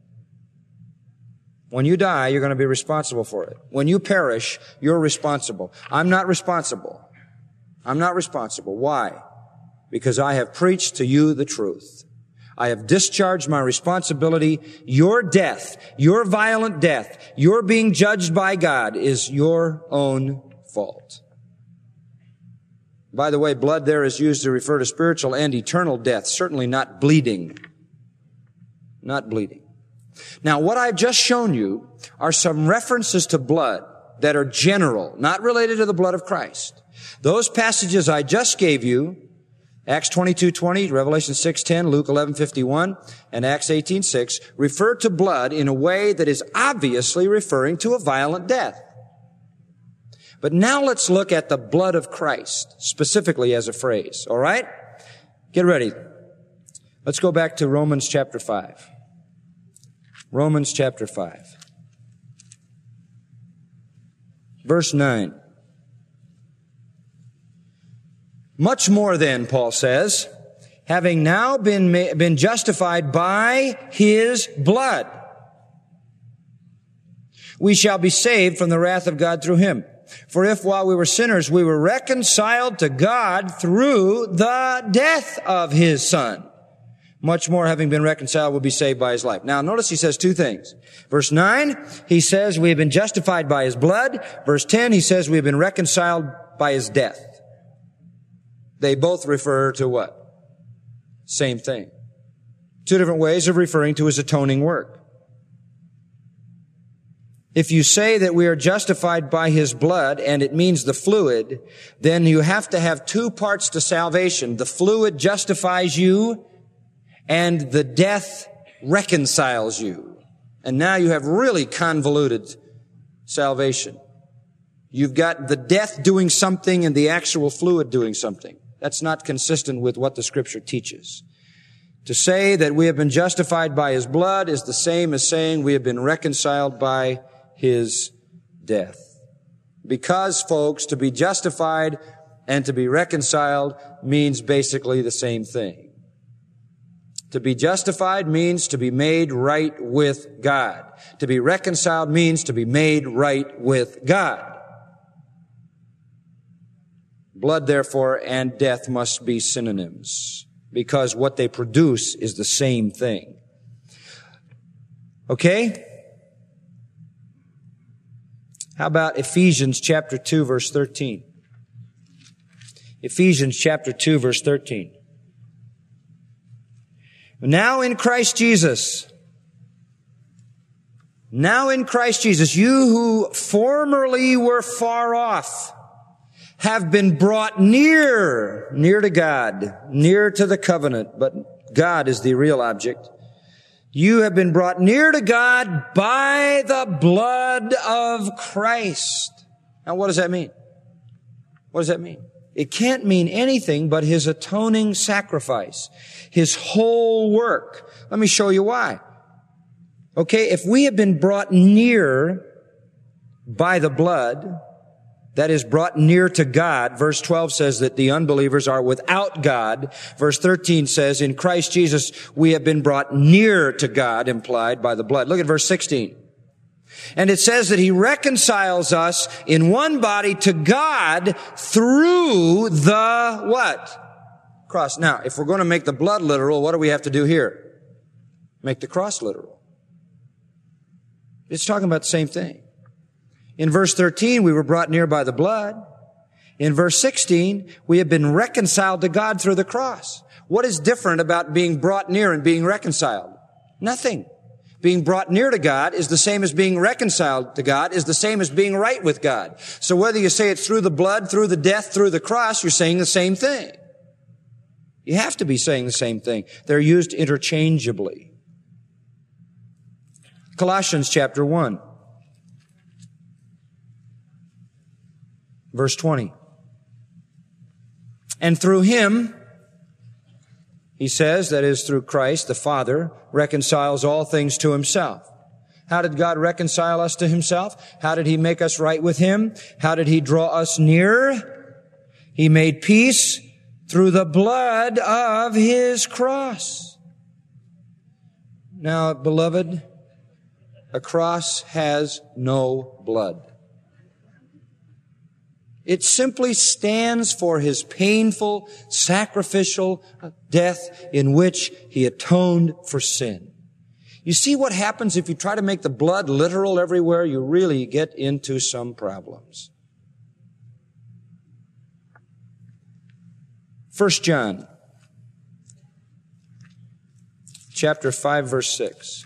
S2: When you die, you're going to be responsible for it. When you perish, you're responsible. I'm not responsible. I'm not responsible. Why? Because I have preached to you the truth. I have discharged my responsibility. Your death, your violent death, your being judged by God is your own fault. By the way, blood there is used to refer to spiritual and eternal death, certainly not bleeding. Not bleeding. Now, what I've just shown you are some references to blood that are general, not related to the blood of Christ. Those passages I just gave you, Acts twenty-two twenty, Revelation six ten, Luke eleven fifty-one, and Acts eighteen six, refer to blood in a way that is obviously referring to a violent death. But now let's look at the blood of Christ, specifically as a phrase, all right? Get ready. Let's go back to Romans chapter five. Romans chapter five. Verse nine. Much more then, Paul says, having now been, been justified by His blood, we shall be saved from the wrath of God through Him. For if while we were sinners, we were reconciled to God through the death of His Son, much more having been reconciled, we'll be saved by His life. Now notice he says two things. Verse nine, he says we have been justified by His blood. Verse ten, he says we have been reconciled by His death. They both refer to what? Same thing. Two different ways of referring to His atoning work. If you say that we are justified by His blood, and it means the fluid, then you have to have two parts to salvation. The fluid justifies you, and the death reconciles you. And now you have really convoluted salvation. You've got the death doing something and the actual fluid doing something. That's not consistent with what the Scripture teaches. To say that we have been justified by His blood is the same as saying we have been reconciled by His death. Because, folks, to be justified and to be reconciled means basically the same thing. To be justified means to be made right with God. To be reconciled means to be made right with God. Blood, therefore, and death must be synonyms, because what they produce is the same thing. Okay? How about Ephesians chapter two, verse thirteen? Ephesians chapter two, verse thirteen. Now in Christ Jesus, now in Christ Jesus, you who formerly were far off have been brought near, near to God, near to the covenant, but God is the real object. You have been brought near to God by the blood of Christ. Now what does that mean? What does that mean? It can't mean anything but His atoning sacrifice, His whole work. Let me show you why. Okay, if we have been brought near by the blood, that is brought near to God. Verse twelve says that the unbelievers are without God. Verse thirteen says in Christ Jesus we have been brought near to God, implied by the blood. Look at verse sixteen. And it says that He reconciles us in one body to God through the what? Cross. Now, if we're going to make the blood literal, what do we have to do here? Make the cross literal. It's talking about the same thing. In verse thirteen, we were brought near by the blood. In verse sixteen, we have been reconciled to God through the cross. What is different about being brought near and being reconciled? Nothing. Being brought near to God is the same as being reconciled to God, is the same as being right with God. So whether you say it's through the blood, through the death, through the cross, you're saying the same thing. You have to be saying the same thing. They're used interchangeably. Colossians chapter one. Verse twenty. And through Him, he says, that is through Christ, the Father, reconciles all things to Himself. How did God reconcile us to Himself? How did He make us right with Him? How did He draw us near? He made peace through the blood of His cross. Now, beloved, a cross has no blood. It simply stands for His painful, sacrificial death in which He atoned for sin. You see what happens if you try to make the blood literal everywhere? You really get into some problems. First John, chapter five, verse six.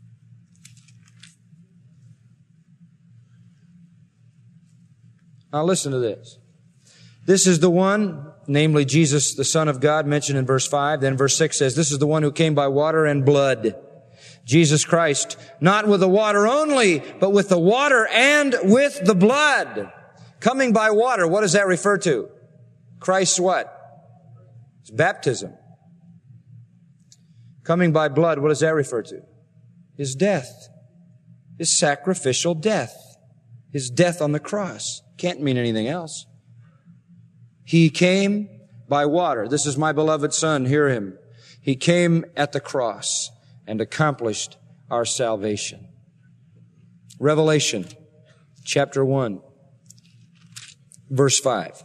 S2: Now listen to this. This is the one, namely Jesus, the Son of God, mentioned in verse five. Then verse six says, this is the one who came by water and blood. Jesus Christ, not with the water only, but with the water and with the blood. Coming by water, what does that refer to? Christ's what? It's baptism. Coming by blood, what does that refer to? His death. His sacrificial death. His death on the cross. Can't mean anything else. He came by water. This is my beloved Son, hear Him. He came at the cross and accomplished our salvation. Revelation chapter one, verse five.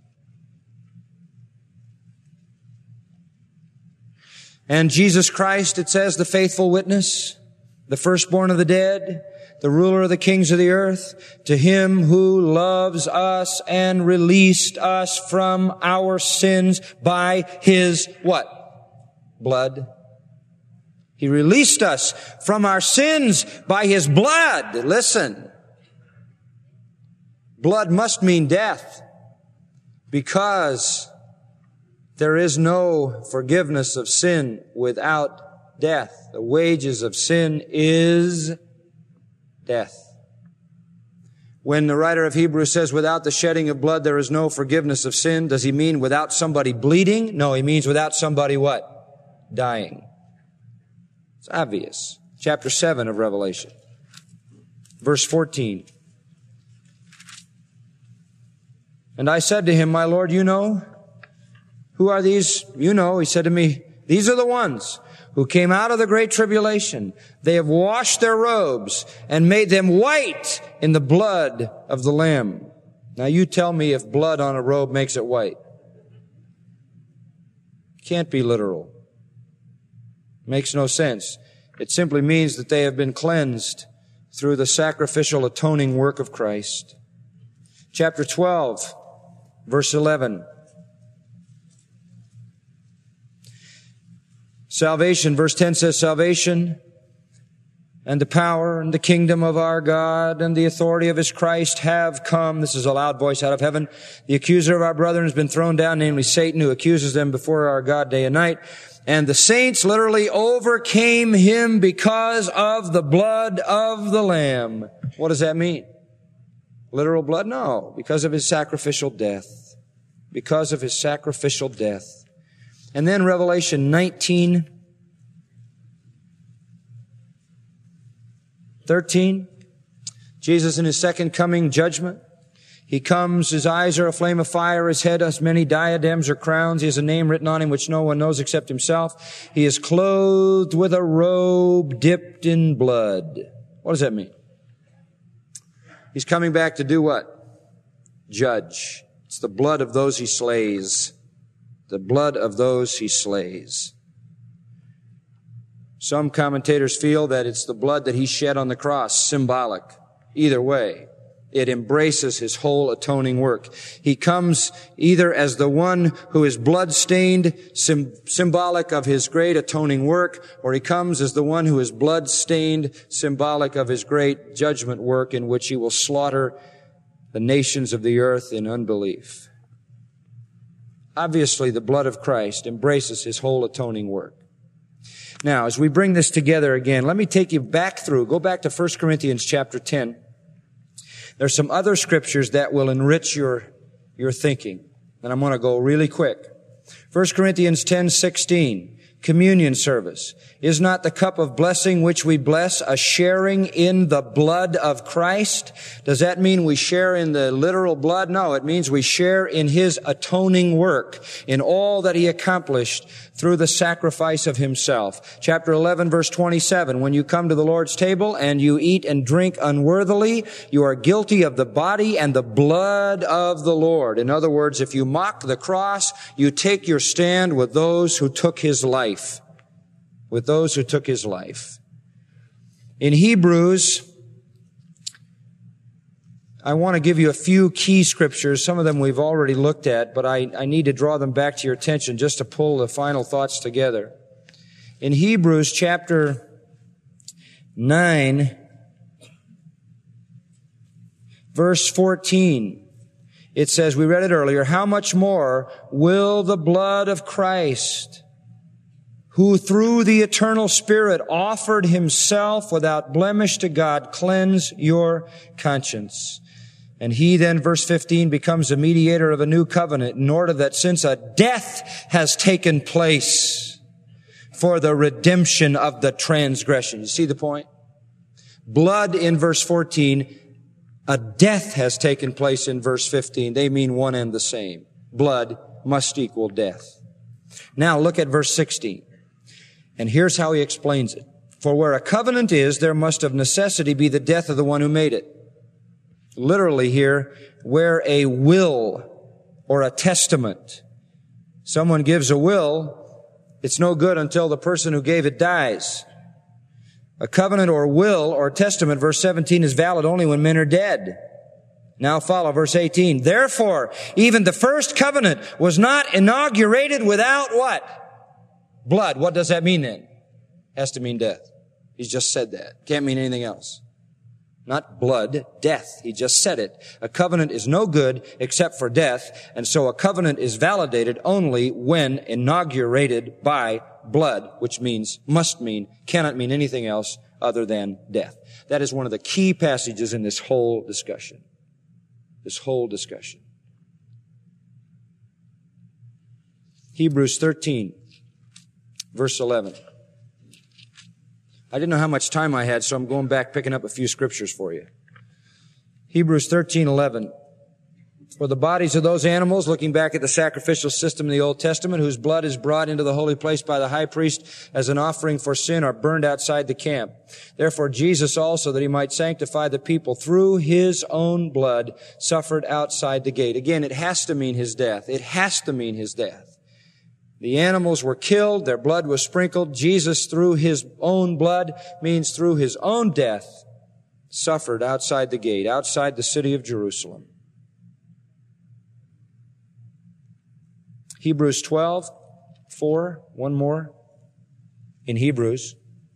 S2: And Jesus Christ, it says, the faithful witness, the firstborn of the dead, the ruler of the kings of the earth, to Him who loves us and released us from our sins by His what? Blood. He released us from our sins by His blood. Listen. Blood must mean death, because there is no forgiveness of sin without death. The wages of sin is death. When the writer of Hebrews says without the shedding of blood there is no forgiveness of sin, does he mean without somebody bleeding? No, he means without somebody what? Dying. It's obvious. Chapter seven of Revelation. Verse fourteen. And I said to him, my Lord, you know, who are these? You know, he said to me, these are the ones who came out of the great tribulation. They have washed their robes and made them white in the blood of the Lamb. Now you tell me if blood on a robe makes it white. Can't be literal. Makes no sense. It simply means that they have been cleansed through the sacrificial atoning work of Christ. Chapter twelve, verse eleven. Salvation, verse ten says, salvation and the power and the kingdom of our God and the authority of His Christ have come. This is a loud voice out of heaven. The accuser of our brethren has been thrown down, namely Satan, who accuses them before our God day and night. And the saints literally overcame him because of the blood of the Lamb. What does that mean? Literal blood? No, because of His sacrificial death. Because of His sacrificial death. And then Revelation nineteen, thirteen, Jesus in His second coming judgment. He comes, His eyes are a flame of fire, His head has many diadems or crowns. He has a name written on Him which no one knows except Himself. He is clothed with a robe dipped in blood. What does that mean? He's coming back to do what? Judge. It's the blood of those He slays. The blood of those He slays. Some commentators feel that it's the blood that He shed on the cross, symbolic. Either way, it embraces His whole atoning work. He comes either as the one who is blood-stained, sim- symbolic of His great atoning work, or He comes as the one who is blood-stained, symbolic of His great judgment work in which He will slaughter the nations of the earth in unbelief. Obviously, the blood of Christ embraces His whole atoning work. Now, as we bring this together again, let me take you back through, go back to First Corinthians chapter ten. There's some other scriptures that will enrich your, your thinking. And I'm going to go really quick. First Corinthians ten sixteen, communion service. Is not the cup of blessing which we bless a sharing in the blood of Christ? Does that mean we share in the literal blood? No, it means we share in His atoning work, in all that He accomplished through the sacrifice of Himself. Chapter eleven, verse twenty-seven, when you come to the Lord's table and you eat and drink unworthily, you are guilty of the body and the blood of the Lord. In other words, if you mock the cross, you take your stand with those who took His life. With those who took His life. In Hebrews, I want to give you a few key scriptures. Some of them we've already looked at, but I, I need to draw them back to your attention just to pull the final thoughts together. In Hebrews chapter nine, verse fourteen, it says, we read it earlier, how much more will the blood of Christ, who through the eternal Spirit offered Himself without blemish to God, cleanse your conscience. And He then, verse fifteen, becomes a mediator of a new covenant in order that since a death has taken place for the redemption of the transgression. You see the point? Blood in verse fourteen A death has taken place in verse fifteen. They mean one and the same. Blood must equal death. Now look at verse sixteen. And here's how he explains it. For where a covenant is, there must of necessity be the death of the one who made it. Literally here, where a will or a testament. Someone gives a will, it's no good until the person who gave it dies. A covenant or will or testament, verse seventeen, is valid only when men are dead. Now follow verse eighteen. Therefore, even the first covenant was not inaugurated without what? Blood. What does that mean then? Has to mean death. He's just said that. Can't mean anything else. Not blood, death. He just said it. A covenant is no good except for death, and so a covenant is validated only when inaugurated by blood, which means, must mean, cannot mean anything else other than death. That is one of the key passages in this whole discussion. This whole discussion. Hebrews thirteen, verse eleven. I didn't know how much time I had, so I'm going back picking up a few scriptures for you. Hebrews thirteen eleven. For the bodies of those animals, looking back at the sacrificial system in the Old Testament, whose blood is brought into the holy place by the high priest as an offering for sin, are burned outside the camp. Therefore Jesus also, that he might sanctify the people through his own blood, suffered outside the gate. Again, it has to mean his death. It has to mean his death. The animals were killed, their blood was sprinkled. Jesus, through his own blood, means through his own death, suffered outside the gate, outside the city of Jerusalem. Hebrews twelve, four, one more in Hebrews.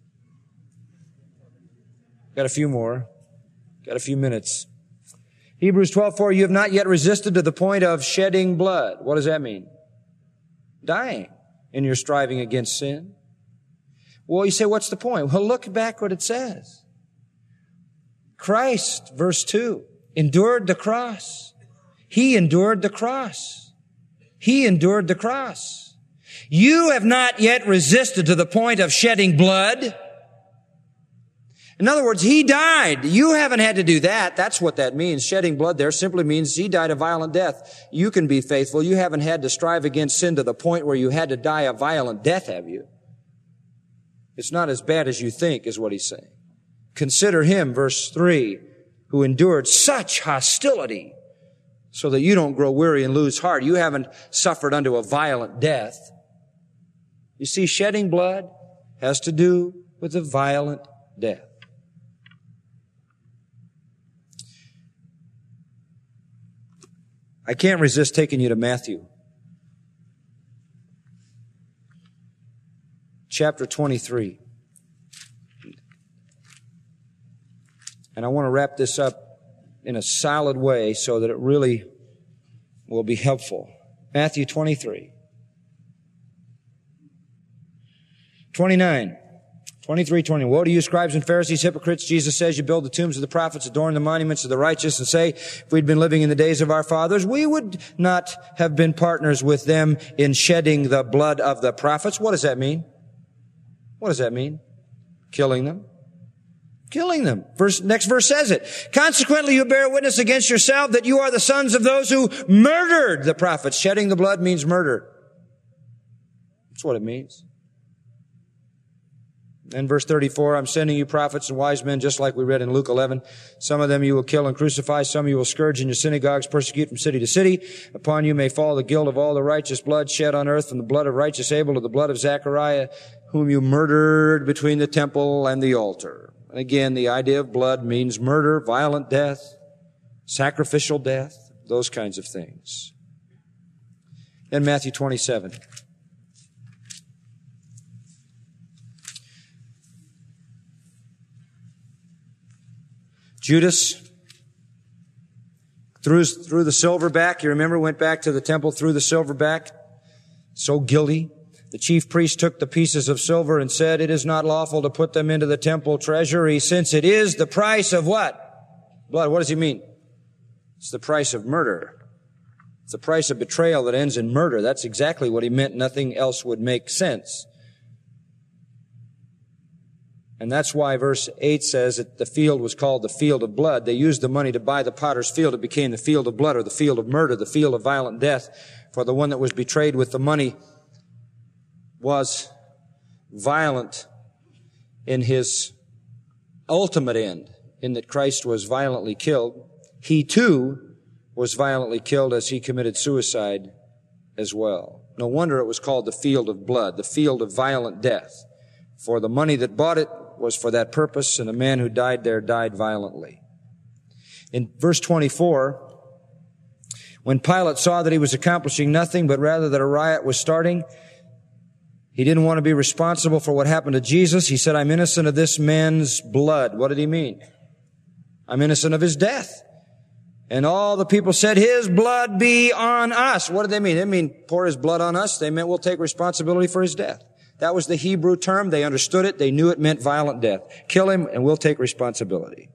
S2: Got a few more. Got a few minutes. Hebrews twelve, four, you have not yet resisted to the point of shedding blood. What does that mean? Dying in your striving against sin. Well, you say, what's the point? Well, look back what it says. Christ, verse two, endured the cross. He endured the cross. He endured the cross. You have not yet resisted to the point of shedding blood. In other words, he died. You haven't had to do that. That's what that means. Shedding blood there simply means he died a violent death. You can be faithful. You haven't had to strive against sin to the point where you had to die a violent death, have you? It's not as bad as you think, is what he's saying. Consider him, verse three, who endured such hostility so that you don't grow weary and lose heart. You haven't suffered unto a violent death. You see, shedding blood has to do with a violent death. I can't resist taking you to Matthew. Chapter twenty-three. And I want to wrap this up in a solid way so that it really will be helpful. Matthew twenty-three. twenty-nine. twenty-three, twenty. Woe to you, scribes and Pharisees, hypocrites! Jesus says, you build the tombs of the prophets, adorn the monuments of the righteous, and say, if we'd been living in the days of our fathers, we would not have been partners with them in shedding the blood of the prophets. What does that mean? What does that mean? Killing them. Killing them. Verse, next verse says it. Consequently, you bear witness against yourself that you are the sons of those who murdered the prophets. Shedding the blood means murder. That's what it means. And verse thirty-four, I'm sending you prophets and wise men, just like we read in Luke eleven. Some of them you will kill and crucify. Some you will scourge in your synagogues, persecute from city to city. Upon you may fall the guilt of all the righteous blood shed on earth, from the blood of righteous Abel to the blood of Zechariah, whom you murdered between the temple and the altar. And again, the idea of blood means murder, violent death, sacrificial death, those kinds of things. Then Matthew twenty-seven. Judas threw, threw the silver back. You remember, went back to the temple, threw the silver back. So guilty. The chief priest took the pieces of silver and said, it is not lawful to put them into the temple treasury, since it is the price of what? Blood. What does he mean? It's the price of murder. It's the price of betrayal that ends in murder. That's exactly what he meant. Nothing else would make sense. And that's why verse eight says that the field was called the field of blood. They used the money to buy the potter's field. It became the field of blood, or the field of murder, the field of violent death. For the one that was betrayed with the money was violent in his ultimate end, in that Christ was violently killed. He too was violently killed as he committed suicide as well. No wonder it was called the field of blood, the field of violent death. For the money that bought it was for that purpose, and the man who died there died violently. In verse twenty-four, when Pilate saw that he was accomplishing nothing, but rather that a riot was starting, he didn't want to be responsible for what happened to Jesus. He said, I'm innocent of this man's blood. What did he mean? I'm innocent of his death. And all the people said, his blood be on us. What did they mean? They didn't mean pour his blood on us. They meant we'll take responsibility for his death. That was the Hebrew term. They understood it. They knew it meant violent death. Kill him and we'll take responsibility.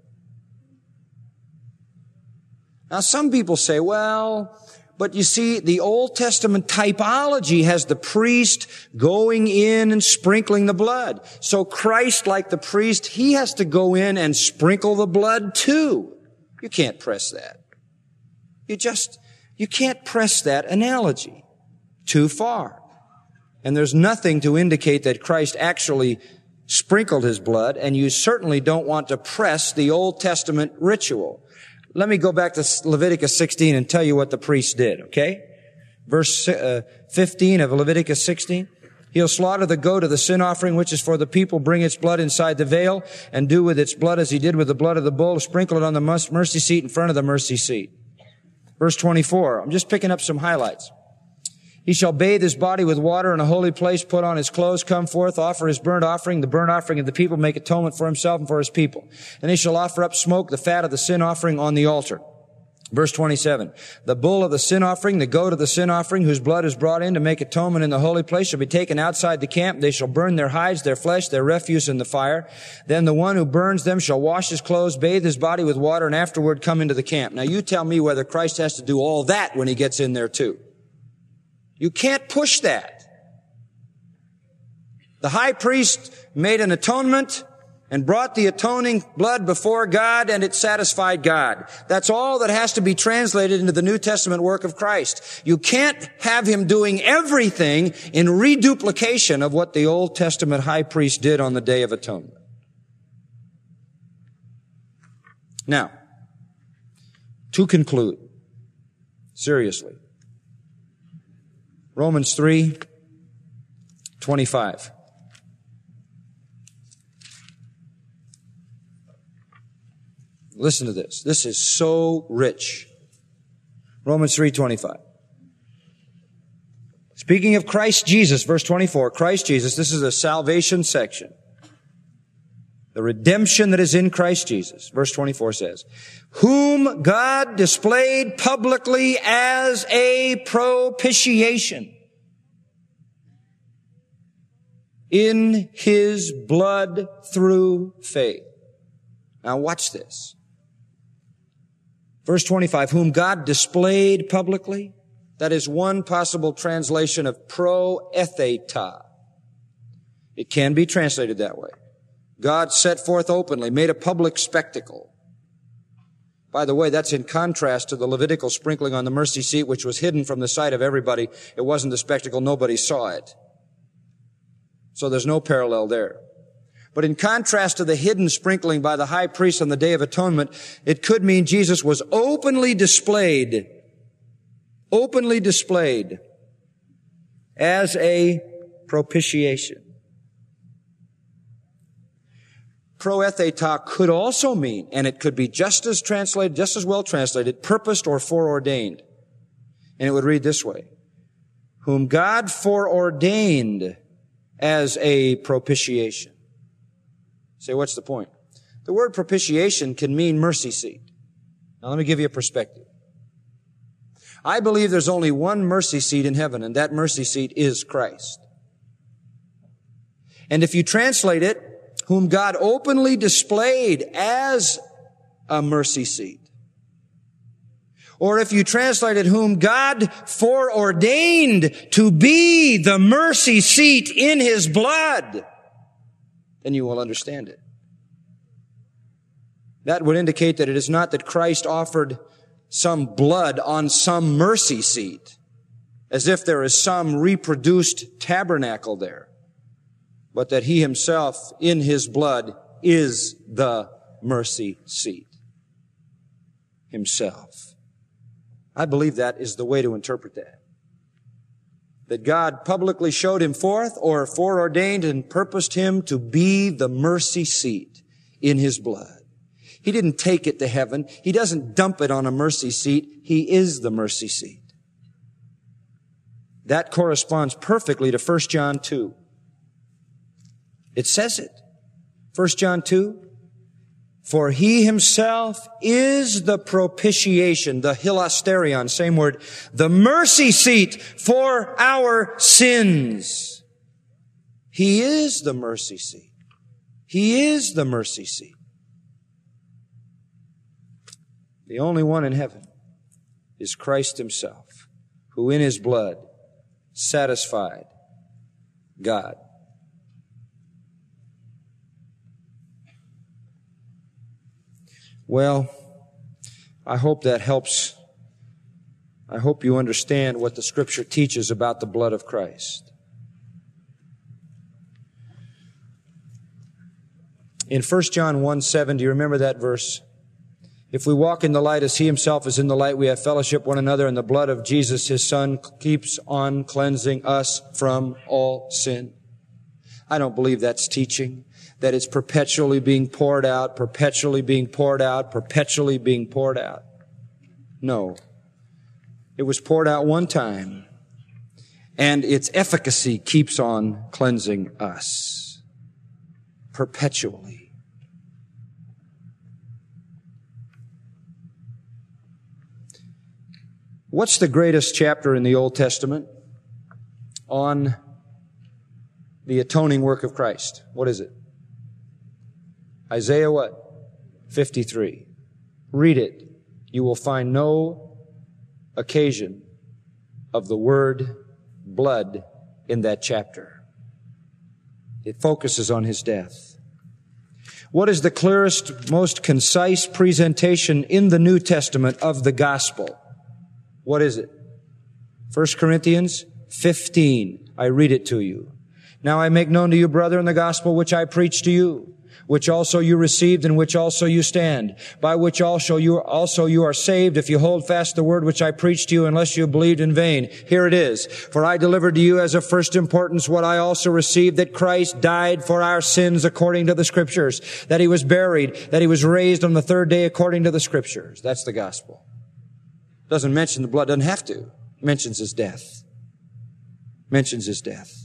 S2: Now some people say, well, but you see, the Old Testament typology has the priest going in and sprinkling the blood. So Christ, like the priest, he has to go in and sprinkle the blood too. You can't press that. You just, you can't press that analogy too far. And there's nothing to indicate that Christ actually sprinkled his blood, and you certainly don't want to press the Old Testament ritual. Let me go back to Leviticus sixteen and tell you what the priest did, okay? Verse uh, fifteen of Leviticus sixteen. He'll slaughter the goat of the sin offering, which is for the people, bring its blood inside the veil, and do with its blood as he did with the blood of the bull, sprinkle it on the mercy seat in front of the mercy seat. Verse twenty-four. I'm just picking up some highlights. He shall bathe his body with water in a holy place, put on his clothes, come forth, offer his burnt offering, the burnt offering of the people, make atonement for himself and for his people. And he shall offer up smoke, the fat of the sin offering on the altar. Verse twenty-seven. The bull of the sin offering, the goat of the sin offering, whose blood is brought in to make atonement in the holy place, shall be taken outside the camp. They shall burn their hides, their flesh, their refuse in the fire. Then the one who burns them shall wash his clothes, bathe his body with water, and afterward come into the camp. Now you tell me whether Christ has to do all that when he gets in there too. You can't push that. The high priest made an atonement and brought the atoning blood before God, and it satisfied God. That's all that has to be translated into the New Testament work of Christ. You can't have him doing everything in reduplication of what the Old Testament high priest did on the Day of Atonement. Now, to conclude, seriously, Romans three twenty-five. Listen to this. This is so rich. Romans three twenty-five. Speaking of Christ Jesus, verse twenty-four, Christ Jesus, this is a salvation section. The redemption that is in Christ Jesus. Verse twenty-four says, whom God displayed publicly as a propitiation in his blood through faith. Now watch this. Verse twenty-five, whom God displayed publicly. That is one possible translation of proetheta. It can be translated that way. God set forth openly, made a public spectacle. By the way, that's in contrast to the Levitical sprinkling on the mercy seat, which was hidden from the sight of everybody. It wasn't a spectacle. Nobody saw it. So there's no parallel there. But in contrast to the hidden sprinkling by the high priest on the Day of Atonement, it could mean Jesus was openly displayed, openly displayed as a propitiation. Proetheta could also mean, and it could be just as translated, just as well translated, purposed or foreordained. And it would read this way, whom God foreordained as a propitiation. Say, what's the point? The word propitiation can mean mercy seat. Now let me give you a perspective. I believe there's only one mercy seat in heaven, and that mercy seat is Christ. And if you translate it, whom God openly displayed as a mercy seat. Or if you translate it, whom God foreordained to be the mercy seat in his blood. then you will understand it. That would indicate that it is not that Christ offered some blood on some mercy seat, as if there is some reproduced tabernacle there, but that He Himself, in His blood, is the mercy seat Himself. I believe that is the way to interpret that. That God publicly showed Him forth, or foreordained and purposed Him to be the mercy seat in His blood. He didn't take it to heaven. He doesn't dump it on a mercy seat. He is the mercy seat. That corresponds perfectly to First John two. It says it. First John two. For He Himself is the propitiation, the hilasterion, same word, the mercy seat for our sins. He is the mercy seat. He is the mercy seat. The only one in heaven is Christ Himself, who in His blood satisfied God. Well, I hope that helps. I hope you understand what the Scripture teaches about the blood of Christ. In First John one seven, do you remember that verse? If we walk in the light as He Himself is in the light, we have fellowship one another, and the blood of Jesus, His Son, keeps on cleansing us from all sin. I don't believe that's teaching, that it's perpetually being poured out, perpetually being poured out, perpetually being poured out. No. It was poured out one time, and its efficacy keeps on cleansing us perpetually. What's the greatest chapter in the Old Testament on the atoning work of Christ? What is it? Isaiah what? fifty-three. Read it. You will find no occasion of the word blood in that chapter. It focuses on His death. What is the clearest, most concise presentation in the New Testament of the gospel? What is it? First Corinthians fifteen. I read it to you. Now I make known to you, brethren, the gospel which I preached to you, which also you received, in which also you stand, by which also you also you are saved, if you hold fast the word which I preached to you, unless you believed in vain. Here it is. For I delivered to you as of first importance what I also received, that Christ died for our sins according to the Scriptures, that He was buried, that He was raised on the third day according to the Scriptures. That's the gospel. Doesn't mention the blood, doesn't have to. Mentions His death. Mentions His death.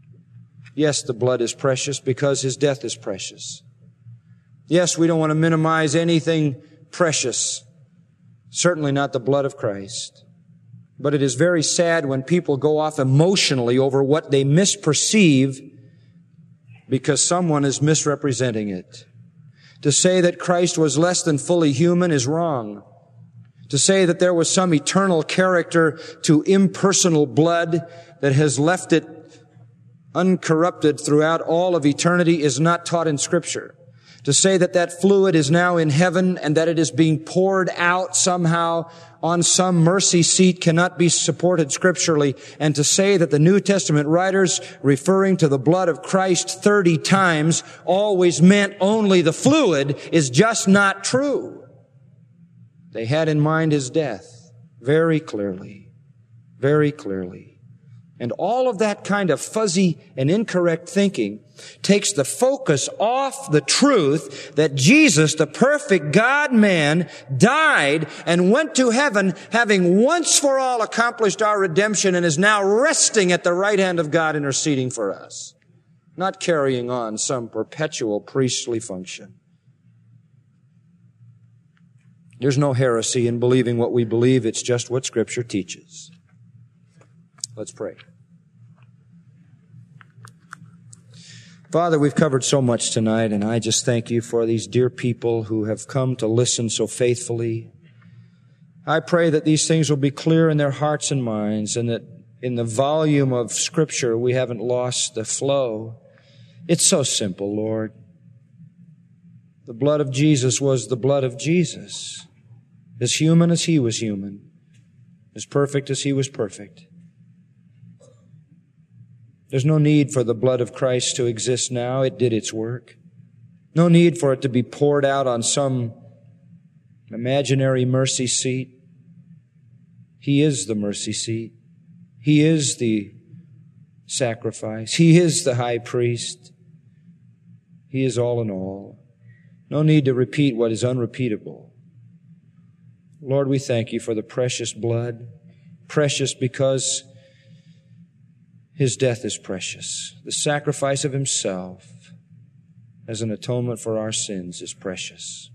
S2: Yes, the blood is precious because His death is precious. Yes, we don't want to minimize anything precious. Certainly not the blood of Christ. But it is very sad when people go off emotionally over what they misperceive because someone is misrepresenting it. To say that Christ was less than fully human is wrong. To say that there was some eternal character to impersonal blood that has left it uncorrupted throughout all of eternity is not taught in Scripture. To say that that fluid is now in heaven and that it is being poured out somehow on some mercy seat cannot be supported scripturally. And to say that the New Testament writers, referring to the blood of Christ thirty times, always meant only the fluid is just not true. They had in mind His death very clearly, very clearly. And all of that kind of fuzzy and incorrect thinking takes the focus off the truth that Jesus, the perfect God-man, died and went to heaven, having once for all accomplished our redemption, and is now resting at the right hand of God, interceding for us, not carrying on some perpetual priestly function. There's no heresy in believing what we believe. It's just what Scripture teaches. Let's pray. Father, we've covered so much tonight, and I just thank You for these dear people who have come to listen so faithfully. I pray that these things will be clear in their hearts and minds, and that in the volume of Scripture we haven't lost the flow. It's so simple, Lord. The blood of Jesus was the blood of Jesus. As human as He was human. As perfect as He was perfect. There's no need for the blood of Christ to exist now. It did its work. No need for it to be poured out on some imaginary mercy seat. He is the mercy seat. He is the sacrifice. He is the high priest. He is all in all. No need to repeat what is unrepeatable. Lord, we thank You for the precious blood. Precious because His death is precious. The sacrifice of Himself as an atonement for our sins is precious.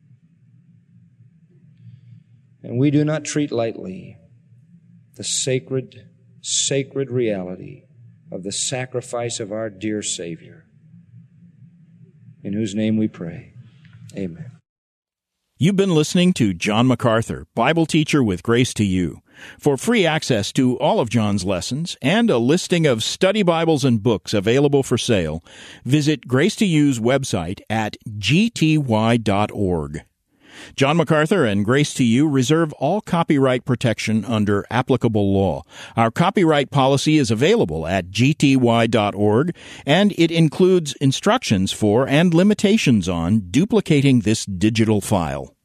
S2: And we do not treat lightly the sacred, sacred reality of the sacrifice of our dear Savior, in whose name we pray. Amen.
S1: You've been listening to John MacArthur, Bible teacher with Grace to You. For free access to all of John's lessons and a listing of study Bibles and books available for sale, visit Grace to You's website at g t y dot org. John MacArthur and Grace to You reserve all copyright protection under applicable law. Our copyright policy is available at g t y dot org, and it includes instructions for and limitations on duplicating this digital file.